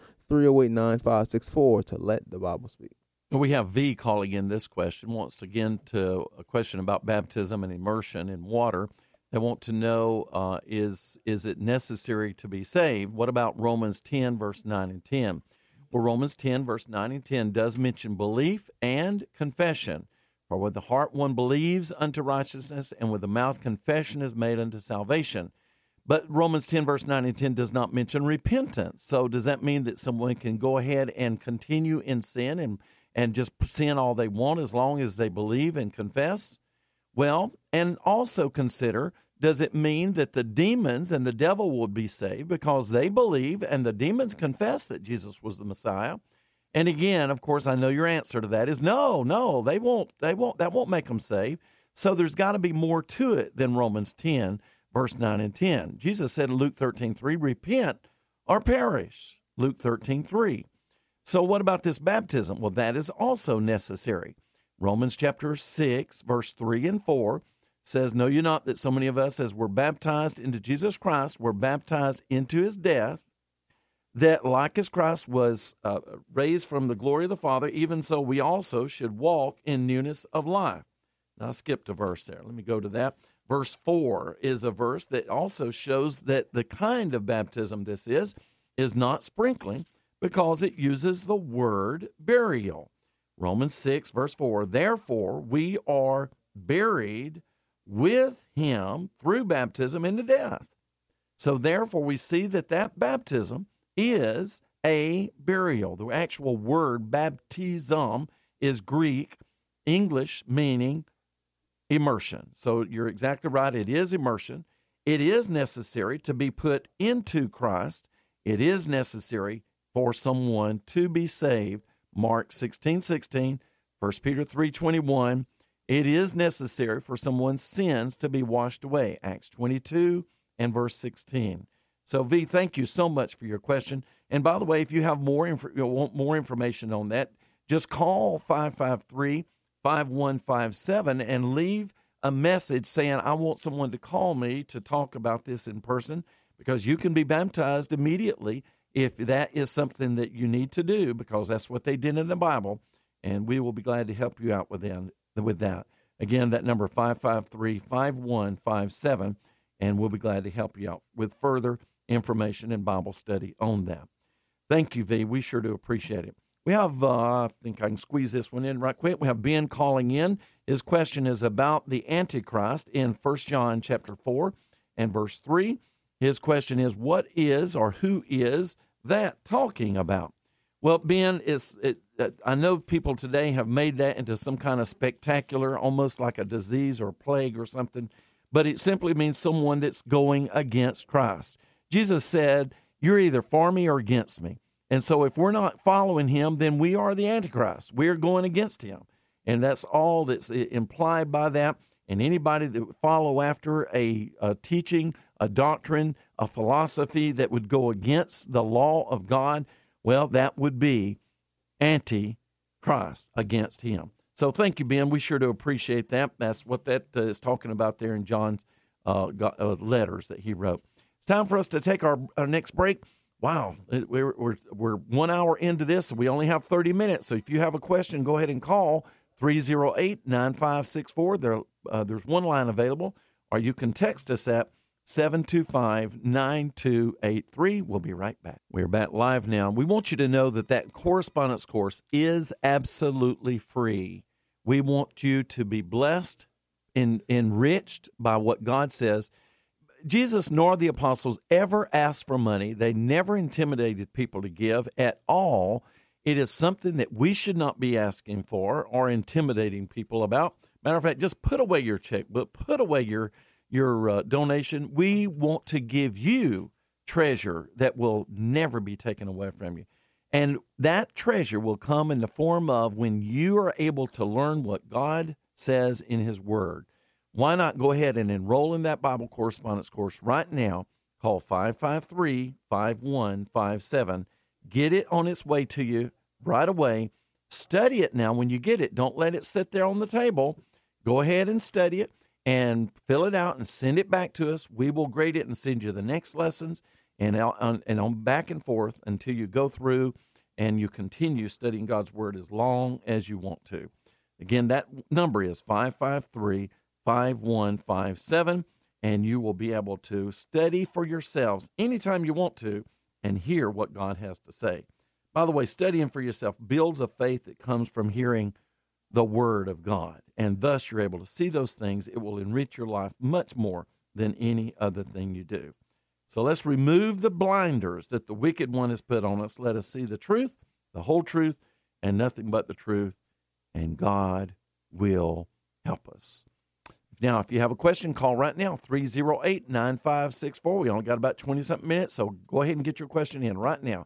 308-9564 to let the Bible speak. We have V calling in this question, wants again to a question about baptism and immersion in water. They want to know, is it necessary to be saved? What about Romans 10, verse 9 and 10? Well, Romans 10, verse 9 and 10 does mention belief and confession. For with the heart one believes unto righteousness, and with the mouth confession is made unto salvation. But Romans 10, verse 9 and 10 does not mention repentance. So does that mean that someone can go ahead and continue in sin and just sin all they want as long as they believe and confess? Well, and also consider, does it mean that the demons and the devil will be saved because they believe and the demons confess that Jesus was the Messiah? And again, of course, I know your answer to that is no, they won't. That won't make them saved. So there's got to be more to it than Romans 10, verse 9 and 10. Jesus said in Luke 13:3, repent or perish. Luke 13:3. So what about this baptism? Well, that is also necessary. Romans chapter 6, verse 3 and 4 says, know you not that so many of us as were baptized into Jesus Christ were baptized into his death, that like as Christ was raised from the glory of the Father, even so we also should walk in newness of life. Now I skipped a verse there. Let me go to that. Verse 4 is a verse that also shows that the kind of baptism this is not sprinkling, because it uses the word burial. Romans 6, verse 4, therefore we are buried with him through baptism into death. So therefore we see that baptism is a burial. The actual word baptism is Greek, English meaning immersion. So you're exactly right. It is immersion. It is necessary to be put into Christ. It is necessary for someone to be saved. Mark 16:16, 1 Peter 3:21. It is necessary for someone's sins to be washed away. Acts 22 and verse 16. So, V, thank you so much for your question. And by the way, if you have want more information on that, just call 553-5157 and leave a message saying, I want someone to call me to talk about this in person, because you can be baptized immediately if that is something that you need to do, because that's what they did in the Bible, and we will be glad to help you out with that. Again, that number 553-5157, and we'll be glad to help you out with further information and Bible study on that. Thank you, V. We sure do appreciate it. We have, I think I can squeeze this one in right quick. We have Ben calling in. His question is about the Antichrist in 1 John chapter 4 and verse 3. His question is, what is or who is that talking about? Well, Ben, I know people today have made that into some kind of spectacular, almost like a disease or plague or something, but it simply means someone that's going against Christ. Jesus said, you're either for me or against me. And so if we're not following him, then we are the Antichrist. We're going against him. And that's all that's implied by that. And anybody that would follow after a teaching, a doctrine, a philosophy that would go against the law of God, well, that would be Antichrist, against him. So thank you, Ben. We sure do appreciate that. That's what that is talking about there in John's letters that he wrote. It's time for us to take our next break. Wow, we're 1 hour into this, and we only have 30 minutes. So if you have a question, go ahead and call 308-9564. There's one line available, or you can text us at 725-9283. We'll be right back. We're back live now. We want you to know that correspondence course is absolutely free. We want you to be blessed and enriched by what God says. Jesus nor the apostles ever asked for money. They never intimidated people to give at all. It is something that we should not be asking for or intimidating people about. Matter of fact, just put away your checkbook, put away your donation. We want to give you treasure that will never be taken away from you. And that treasure will come in the form of when you are able to learn what God says in His Word. Why not go ahead and enroll in that Bible correspondence course right now? Call 553-5157. Get it on its way to you right away. Study it now. When you get it, don't let it sit there on the table. Go ahead and study it and fill it out and send it back to us. We will grade it and send you the next lessons and on back and forth until you go through and you continue studying God's Word as long as you want to. Again, that number is 553-5157, and you will be able to study for yourselves anytime you want to and hear what God has to say. By the way, studying for yourself builds a faith that comes from hearing the Word of God, and thus you're able to see those things. It will enrich your life much more than any other thing you do. So let's remove the blinders that the wicked one has put on us. Let us see the truth, the whole truth, and nothing but the truth, and God will help us. Now, if you have a question, call right now, 308-9564. We only got about 20-something minutes, so go ahead and get your question in right now,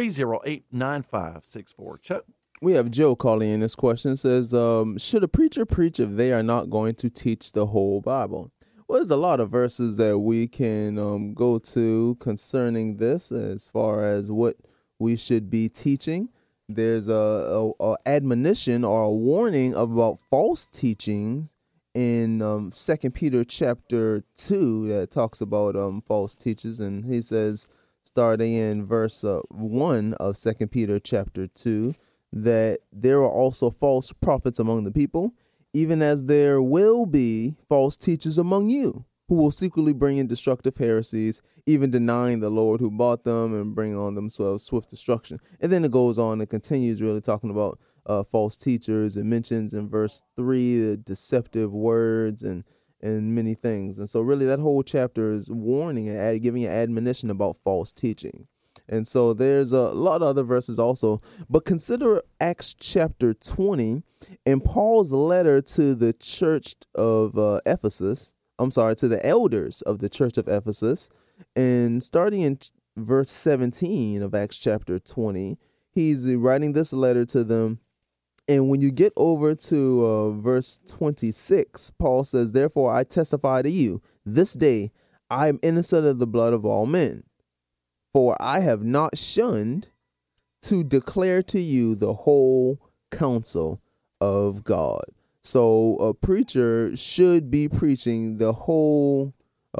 308-9564. Chuck? We have Joe calling in this question. It says, should a preacher preach if they are not going to teach the whole Bible? Well, there's a lot of verses that we can go to concerning this as far as what we should be teaching. There's a admonition or a warning about false teachings in 2 Peter chapter 2 that talks about false teachers. And he says, starting in verse 1 of 2 Peter chapter 2, that there are also false prophets among the people, even as there will be false teachers among you, who will secretly bring in destructive heresies, even denying the Lord who bought them, and bring on themselves swift destruction. And then it goes on and continues really talking about false teachers. It mentions in verse 3 the deceptive words and many things. And so really that whole chapter is warning and giving an admonition about false teaching. And so there's a lot of other verses also. But consider Acts chapter 20 in Paul's letter to the church of Ephesus. To the elders of the church of Ephesus. And starting in verse 17 of Acts chapter 20, he's writing this letter to them. And when you get over to verse 26, Paul says, therefore I testify to you, this day I am innocent of the blood of all men. For I have not shunned to declare to you the whole counsel of God. So a preacher should be preaching the whole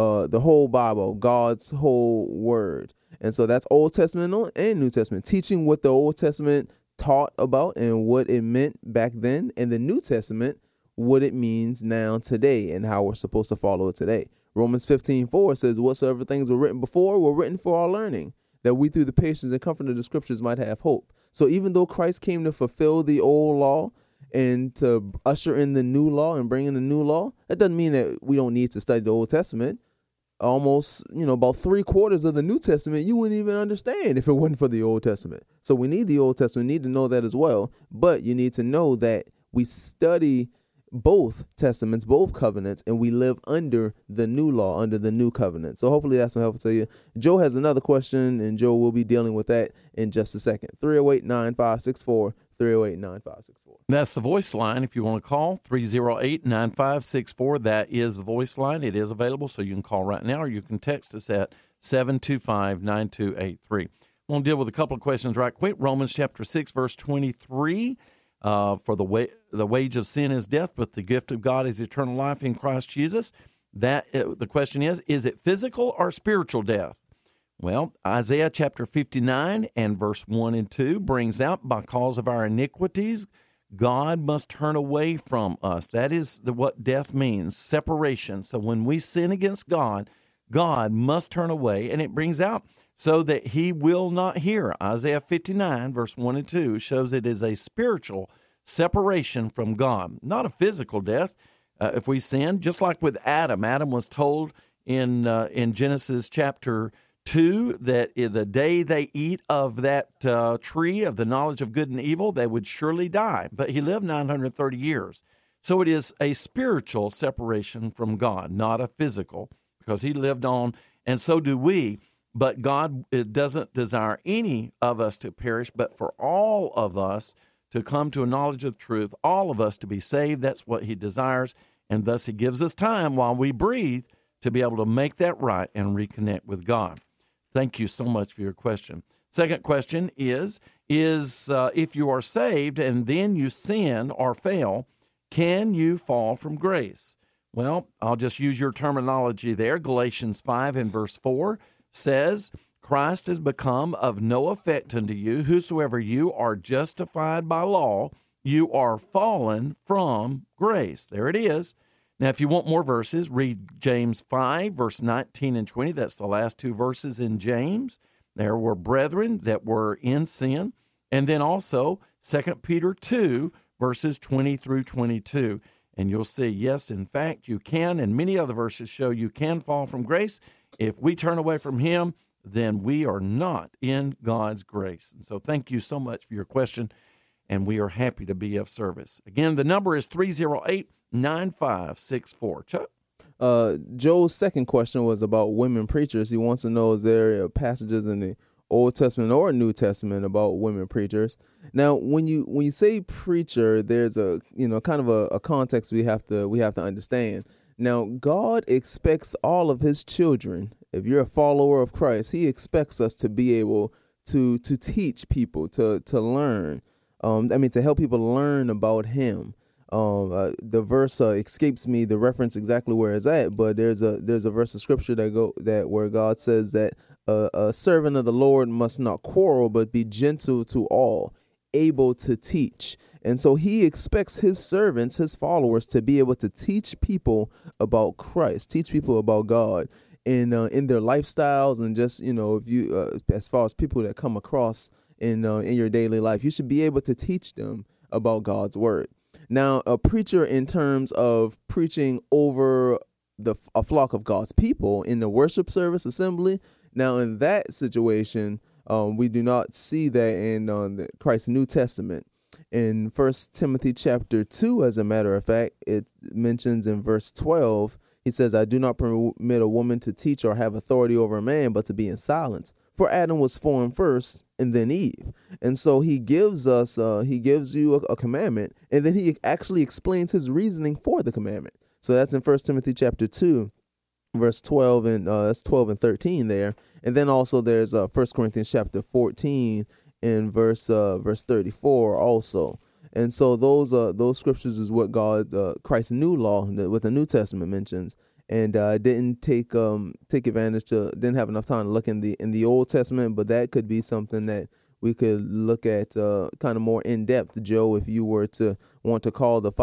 Bible, God's whole word. And so that's Old Testament and New Testament, teaching what the Old Testament taught about and what it meant back then, and the New Testament, what it means now today and how we're supposed to follow it today. Romans 15:4 says, whatsoever things were written before were written for our learning, that we through the patience and comfort of the scriptures might have hope. So even though Christ came to fulfill the old law and to usher in the new law and bring in the new law, that doesn't mean that we don't need to study the Old Testament. Almost, about 3/4 of the New Testament you wouldn't even understand if it wasn't for the Old Testament. So we need the Old Testament, we need to know that as well. But you need to know that we study both testaments, both covenants, and we live under the new law, under the new covenant. So hopefully that's going to help to you. Joe has another question, and Joe will be dealing with that in just a second. 308-9564, 308-9564. That's the voice line. If you want to call, 308-9564. That is the voice line. It is available, so you can call right now, or you can text us at 725-9283. I want to deal with a couple of questions right quick. Romans chapter 6, verse 23. For the wage of sin is death, but the gift of God is eternal life in Christ Jesus. The question is it physical or spiritual death? Well, Isaiah chapter 59 and verse 1 and 2 brings out, by cause of our iniquities, God must turn away from us. That is what death means, separation. So when we sin against God, God must turn away, and it brings out so that he will not hear. Isaiah 59, verse 1 and 2 shows it is a spiritual separation from God, not a physical death. If we sin, just like with Adam, Adam was told in Genesis chapter 2 that the day they eat of that tree of the knowledge of good and evil, they would surely die. But he lived 930 years. So it is a spiritual separation from God, not a physical, because he lived on, and so do we. But God doesn't desire any of us to perish, but for all of us to come to a knowledge of the truth, all of us to be saved. That's what he desires, and thus he gives us time while we breathe to be able to make that right and reconnect with God. Thank you so much for your question. Second question is if you are saved and then you sin or fail, can you fall from grace? Well, I'll just use your terminology there. Galatians 5 and verse 4 says, Christ is become of no effect unto you. Whosoever you are justified by law, you are fallen from grace. There it is. Now, if you want more verses, read James 5, verse 19 and 20. That's the last two verses in James. There were brethren that were in sin. And then also 2 Peter 2, verses 20 through 22. And you'll see, yes, in fact, you can. And many other verses show you can fall from grace. If we turn away from him, then we are not in God's grace. And so thank you so much for your question, and we are happy to be of service. Again, the number is 308-9564. Chuck? Joe's second question was about women preachers. He wants to know, is there passages in the Old Testament or New Testament about women preachers? Now, when you say preacher, there's a kind of a context we have to understand. Now, God expects all of his children. If you're a follower of Christ, he expects us to be able to teach people, to learn. To help people learn about him. The verse escapes me the reference exactly where it's at, but there's a verse of scripture where God says that a servant of the Lord must not quarrel, but be gentle to all, able to teach. And so he expects his servants, his followers, to be able to teach people about Christ, teach people about God in their lifestyles, and just, if you as far as people that come across in your daily life, you should be able to teach them about God's word. Now, a preacher in terms of preaching over a flock of God's people in the worship service assembly. Now, in that situation, we do not see that in Christ's New Testament. In 1 Timothy chapter 2, as a matter of fact, it mentions in verse 12, he says, I do not permit a woman to teach or have authority over a man, but to be in silence. For Adam was formed first, and then Eve. And so he gives you a commandment, and then he actually explains his reasoning for the commandment. So that's in 1 Timothy chapter 2, verse 12, and that's 12 and 13 there. And then also there's 1 Corinthians chapter 14 in verse 34 also. And so those scriptures is what Christ's new law, what the New Testament mentions. And didn't didn't have enough time to look in the Old Testament, but that could be something that we could look at kind of more in depth, Joe, if you were to want to call the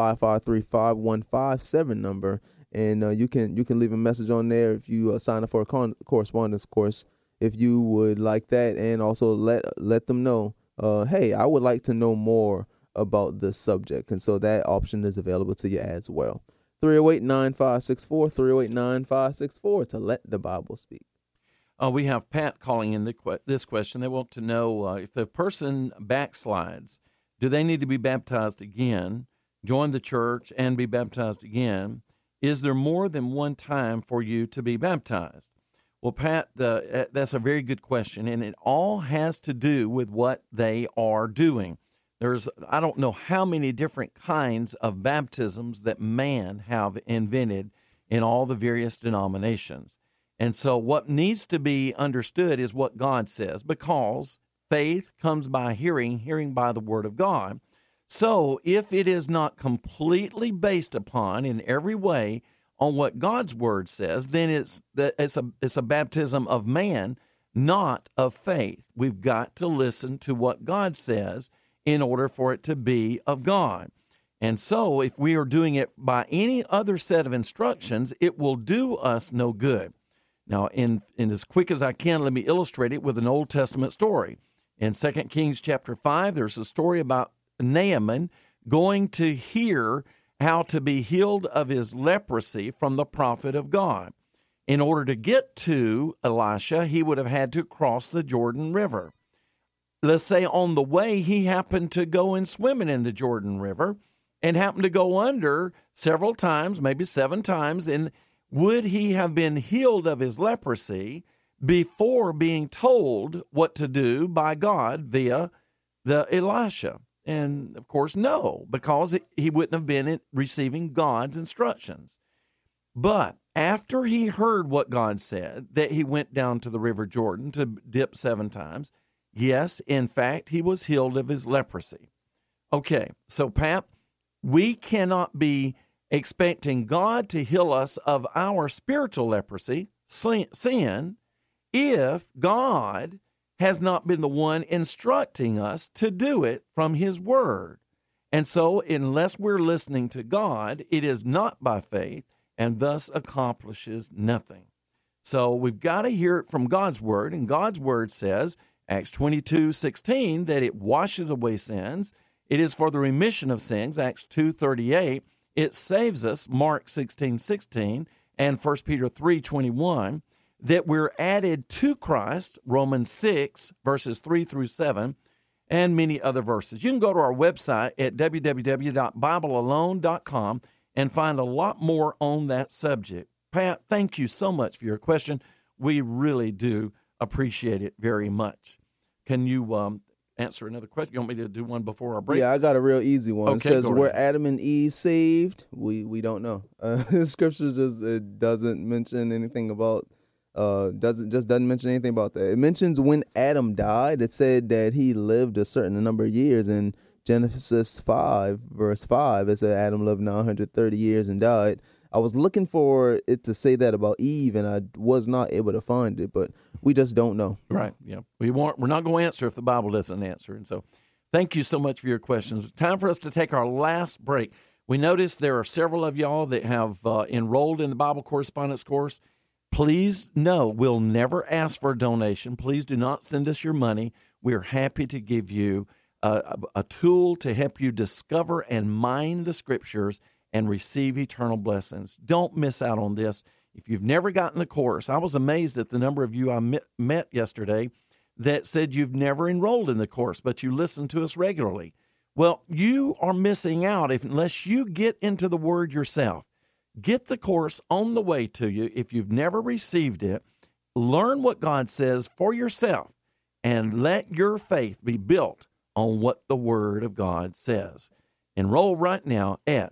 553-5157 number, and you can leave a message on there if you sign up for a correspondence course, if you would like that, and also let them know, hey, I would like to know more about this subject, and so that option is available to you as well. 308-9564, 308-9564 to let the Bible speak. We have Pat calling in this question. They want to know if the person backslides, do they need to be baptized again, join the church, and be baptized again? Is there more than one time for you to be baptized? Well, Pat, that's a very good question, and it all has to do with what they are doing. I don't know how many different kinds of baptisms that man have invented in all the various denominations. And so what needs to be understood is what God says, because faith comes by hearing, hearing by the word of God. So if it is not completely based upon in every way on what God's word says, then it's a baptism of man, not of faith. We've got to listen to what God says in order for it to be of God. And so if we are doing it by any other set of instructions, it will do us no good. Now, in as quick as I can, let me illustrate it with an Old Testament story. In 2 Kings chapter 5, there's a story about Naaman going to hear how to be healed of his leprosy from the prophet of God. In order to get to Elisha, he would have had to cross the Jordan River. Let's say on the way, he happened to go in swimming in the Jordan River and happened to go under several times, maybe 7 times, and would he have been healed of his leprosy before being told what to do by God via the Elisha? And, of course, no, because he wouldn't have been receiving God's instructions. But after he heard what God said, that he went down to the River Jordan to dip 7 times, yes, in fact, he was healed of his leprosy. Okay, so, Pat, we cannot be expecting God to heal us of our spiritual leprosy, sin, if God has not been the one instructing us to do it from his word. And so unless we're listening to God, it is not by faith and thus accomplishes nothing. So we've got to hear it from God's word, and God's word says, Acts 22:16, that it washes away sins. It is for the remission of sins, Acts 2:38. It saves us, Mark 16:16, and 1 Peter 3:21. That we're added to Christ, Romans 6, verses 3 through 7, and many other verses. You can go to our website at www.biblealone.com and find a lot more on that subject. Pat, thank you so much for your question. We really do appreciate it very much. Can you answer another question? You want me to do one before our break? Yeah, I got a real easy one. Okay, it says, go were ahead. Adam and Eve saved? We don't know. Scripture it doesn't mention anything about doesn't mention anything about that. It mentions when Adam died. It said that he lived a certain number of years. In Genesis 5, verse 5, it said Adam lived 930 years and died. I was looking for it to say that about Eve, and I was not able to find it, but we just don't know. Right, yeah. We're not going to answer if the Bible doesn't answer. And so thank you so much for your questions. It's time for us to take our last break. We noticed there are several of y'all that have enrolled in the Bible correspondence course. Please know we'll never ask for a donation. Please do not send us your money. We're happy to give you a tool to help you discover and mine the Scriptures and receive eternal blessings. Don't miss out on this. If you've never gotten the course, I was amazed at the number of you I met yesterday that said you've never enrolled in the course, but you listen to us regularly. Well, you are missing out unless you get into the Word yourself. Get the course on the way to you. If you've never received it, learn what God says for yourself and let your faith be built on what the Word of God says. Enroll right now at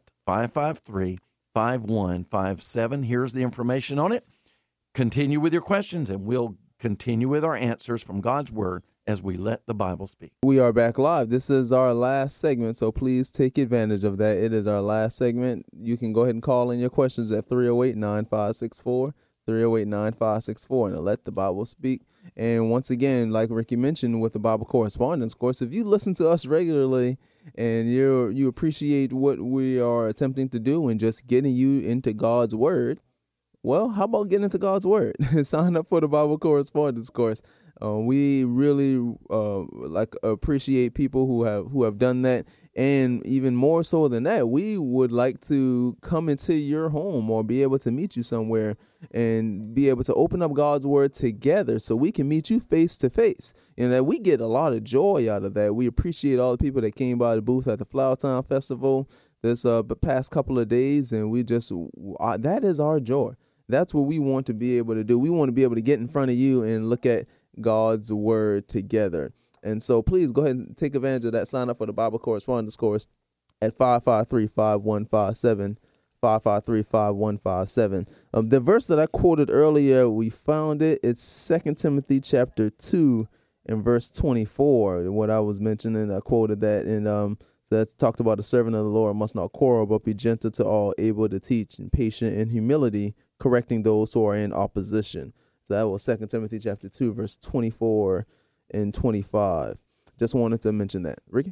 553-5157. Here's the information on it. Continue with your questions, and we'll continue with our answers from God's Word as we let the Bible speak. We are back live. This is our last segment, so please take advantage of that. It is our last segment. You can go ahead and call in your questions at 308-9564, 308-9564, and let the Bible speak. And once again, like Ricky mentioned with the Bible correspondence course, if you listen to us regularly and you appreciate what we are attempting to do and just getting you into God's Word, well, how about getting into God's Word? Sign up for the Bible correspondence course. We really appreciate people who have done that, and even more so than that, we would like to come into your home or be able to meet you somewhere and be able to open up God's Word together so we can meet you face to face. And that we get a lot of joy out of that. We appreciate all the people that came by the booth at the Flowertown Festival this past couple of days, and we just that is our joy. That's what we want to be able to do. We want to be able to get in front of you and look at God's Word together. And so please go ahead and take advantage of that. Sign up for the Bible correspondence course at 553-5157, 553-5157. The verse that I quoted earlier, we found it. It's 2 Timothy chapter 2 and verse 24. What I was mentioning, I quoted that. And so that's talked about the servant of the Lord must not quarrel, but be gentle to all, able to teach, and patient in humility, correcting those who are in opposition. So that was 2 Timothy chapter 2, verse 24 and 25. Just wanted to mention that. Ricky?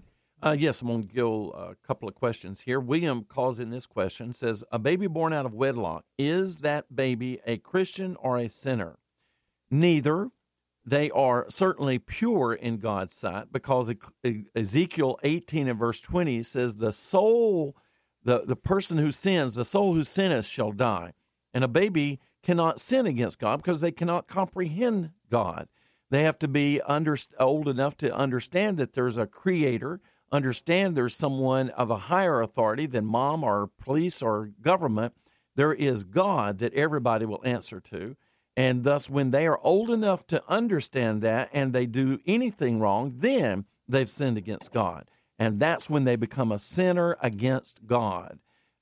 Yes, I'm going to go a couple of questions here. William calls in this question, says, a baby born out of wedlock, is that baby a Christian or a sinner? Neither. They are certainly pure in God's sight, because Ezekiel 18 and verse 20 says, the soul, the person who sins, the soul who sinneth shall die. And a baby cannot sin against God because they cannot comprehend God. They have to be old enough to understand that there's a creator, understand there's someone of a higher authority than mom or police or government. There is God that everybody will answer to. And thus, when they are old enough to understand that and they do anything wrong, then they've sinned against God. And that's when they become a sinner against God.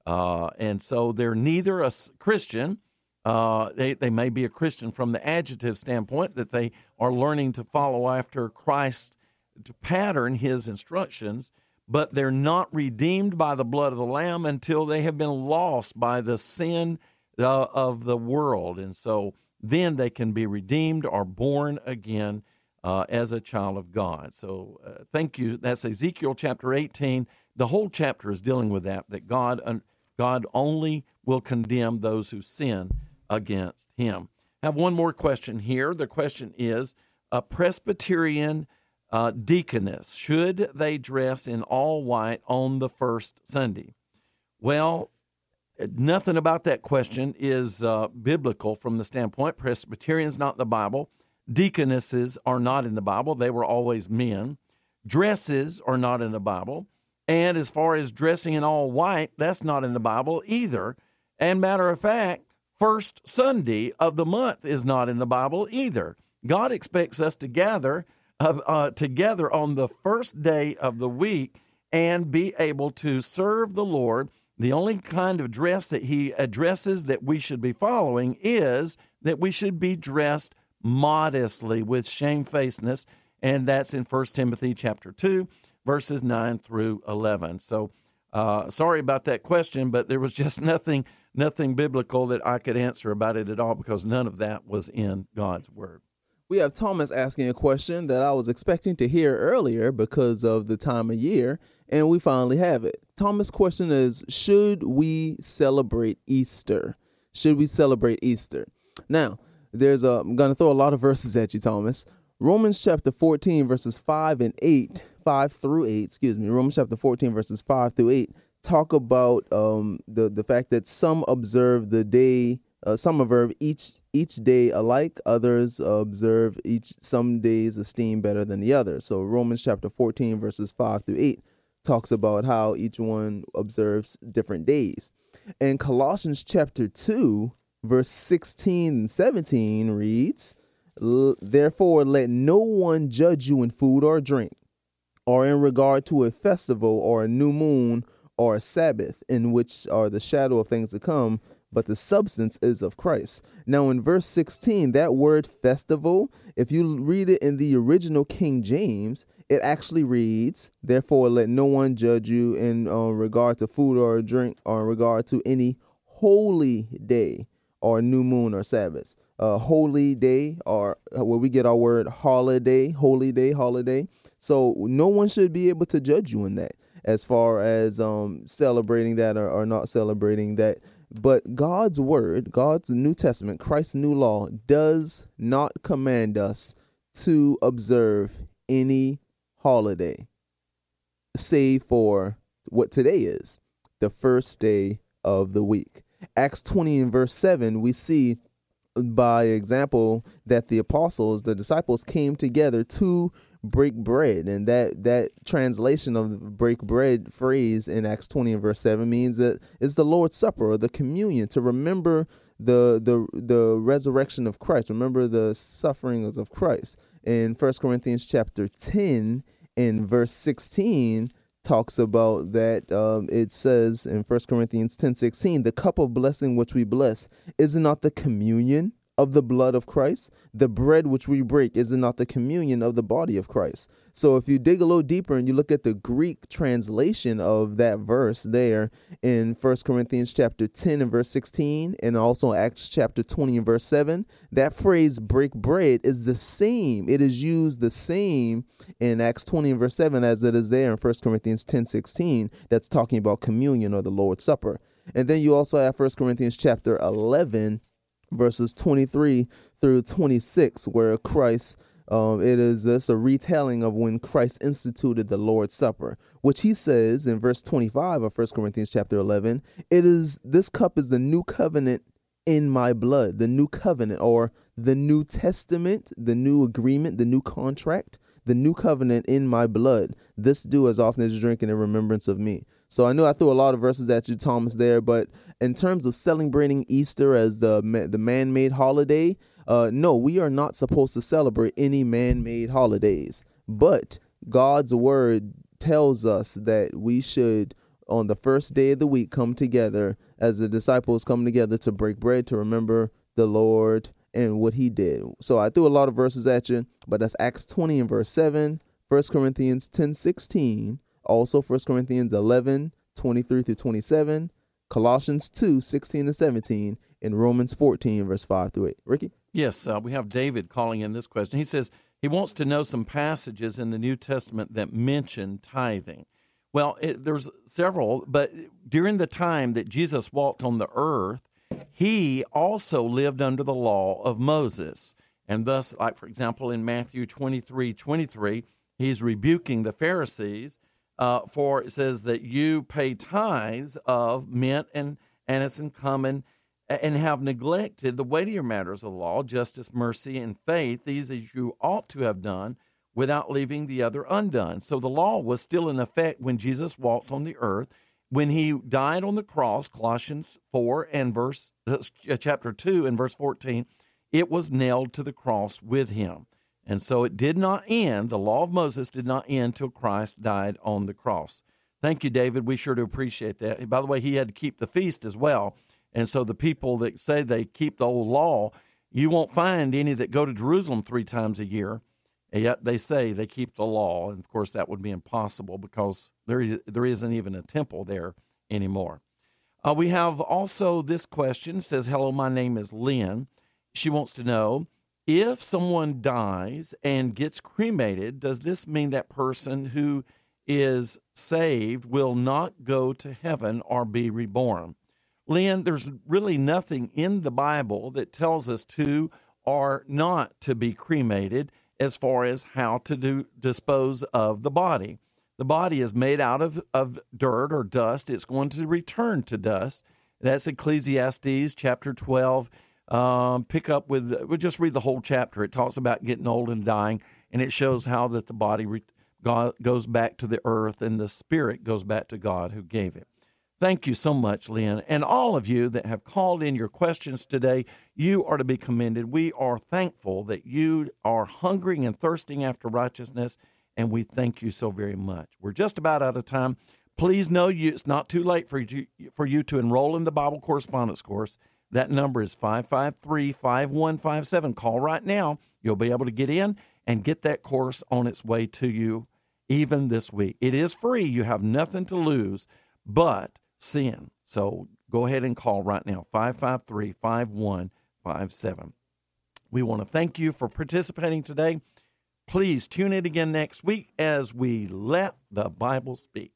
And so they're neither a Christian. They may be a Christian from the adjective standpoint, that they are learning to follow after Christ, to pattern his instructions, but they're not redeemed by the blood of the Lamb until they have been lost by the sin of the world. And so then they can be redeemed or born again as a child of God. So thank you. That's Ezekiel chapter 18. The whole chapter is dealing with that God only will condemn those who sin against him. I have one more question here. The question is, a Presbyterian deaconess, should they dress in all white on the first Sunday? Well, nothing about that question is biblical from the standpoint. Presbyterian's not in the Bible. Deaconesses are not in the Bible. They were always men. Dresses are not in the Bible. And as far as dressing in all white, that's not in the Bible either. And matter of fact, first Sunday of the month is not in the Bible either. God expects us to gather together on the first day of the week and be able to serve the Lord. The only kind of dress that he addresses that we should be following is that we should be dressed modestly with shamefacedness, and that's in 1 Timothy chapter 2, verses 9 through 11. So sorry about that question, but there was just nothing biblical that I could answer about it at all, because none of that was in God's word. We have Thomas asking a question that I was expecting to hear earlier because of the time of year, and we finally have it. Thomas' question is, should we celebrate Easter? Should we celebrate Easter? Now, I'm going to throw a lot of verses at you, Thomas. Romans chapter 14, verses 5 through 8, Romans chapter 14, verses 5 through 8, talk about the fact that some observe the day, some observe each day alike, others observe some days esteem better than the other. So Romans chapter 14, verses 5 through 8 talks about how each one observes different days. And Colossians chapter 2, verse 16 and 17 reads, therefore let no one judge you in food or drink, or in regard to a festival or a new moon or a Sabbath, in which are the shadow of things to come, but the substance is of Christ. Now in verse 16, that word festival, if you read it in the original King James, it actually reads, therefore let no one judge you in regard to food or drink, or in regard to any holy day or new moon or Sabbath. Holy day, or where we get our word holiday, holy day, holiday. So no one should be able to judge you in that, as far as celebrating that or not celebrating that. But God's word, God's New Testament, Christ's new law, does not command us to observe any holiday, save for what today is, the first day of the week. Acts 20 and verse 7, we see by example that the disciples came together to break bread, and that translation of the break bread phrase in Acts 20 and verse 7 means that it's the Lord's Supper, or the communion, to remember the resurrection of Christ, remember the sufferings of Christ. In 1 Corinthians chapter 10 in verse 16 talks about that. It says in 1 Corinthians 10:16, the cup of blessing which we bless, is it not the communion of the blood of Christ? The bread which we break, is it not the communion of the body of Christ? So if you dig a little deeper and you look at the Greek translation of that verse there in 1 Corinthians chapter 10 and verse 16, and also Acts chapter 20 and verse 7, that phrase break bread is the same. It is used the same in Acts 20 and verse 7 as it is there in 1 Corinthians 10:16. That's talking about communion or the Lord's Supper. And then you also have 1 Corinthians chapter 11 verses 23 through 26, where Christ, it is this a retelling of when Christ instituted the Lord's Supper, which he says in verse 25 of 1 Corinthians chapter 11, this cup is the new covenant in my blood, the new covenant, or the New Testament, the new agreement, the new contract, the new covenant in my blood. This do as often as you drink in remembrance of me. So I know I threw a lot of verses at you, Thomas, there, but in terms of celebrating Easter as the man-made holiday, no, we are not supposed to celebrate any man-made holidays. But God's word tells us that we should, on the first day of the week, come together as the disciples come together to break bread, to remember the Lord and what he did. So I threw a lot of verses at you, but that's Acts 20 and verse 7, 1 Corinthians 10:16, also 1 Corinthians 11, 23 through 27, Colossians 2, 16 and 17, and Romans 14, verse 5 through 8. Ricky? Yes, we have David calling in this question. He says he wants to know some passages in the New Testament that mention tithing. Well, there's several, but during the time that Jesus walked on the earth, he also lived under the law of Moses. And thus, like, for example, in Matthew 23:23, he's rebuking the Pharisees, for it says that you pay tithes of mint and anise and cumin, and have neglected the weightier matters of the law, justice, mercy, and faith, these as you ought to have done, without leaving the other undone. So the law was still in effect when Jesus walked on the earth. When he died on the cross, Colossians 4 and chapter 2 and verse 14, it was nailed to the cross with him. And so it did not end, the law of Moses did not end till Christ died on the cross. Thank you, David. We sure do appreciate that. By the way, he had to keep the feast as well. And so the people that say they keep the old law, you won't find any that go to Jerusalem 3 times a year. And yet they say they keep the law. And, of course, that would be impossible because there isn't even a temple there anymore. We have also this question. It says, hello, my name is Lynn. She wants to know, if someone dies and gets cremated, does this mean that person who is saved will not go to heaven or be reborn? Lynn, there's really nothing in the Bible that tells us to or not to be cremated as far as how to dispose of the body. The body is made out of dirt or dust. It's going to return to dust. That's Ecclesiastes chapter 12. We'll just read the whole chapter. It talks about getting old and dying, and it shows how that the body goes back to the earth and the spirit goes back to God who gave it. Thank you so much, Lynn. And all of you that have called in your questions today, you are to be commended. We are thankful that you are hungering and thirsting after righteousness, and we thank you so very much. We're just about out of time. Please know it's not too late for you to enroll in the Bible correspondence course. That number is 553-5157. Call right now. You'll be able to get in and get that course on its way to you even this week. It is free. You have nothing to lose but sin. So go ahead and call right now, 553-5157. We want to thank you for participating today. Please tune in again next week as we let the Bible speak.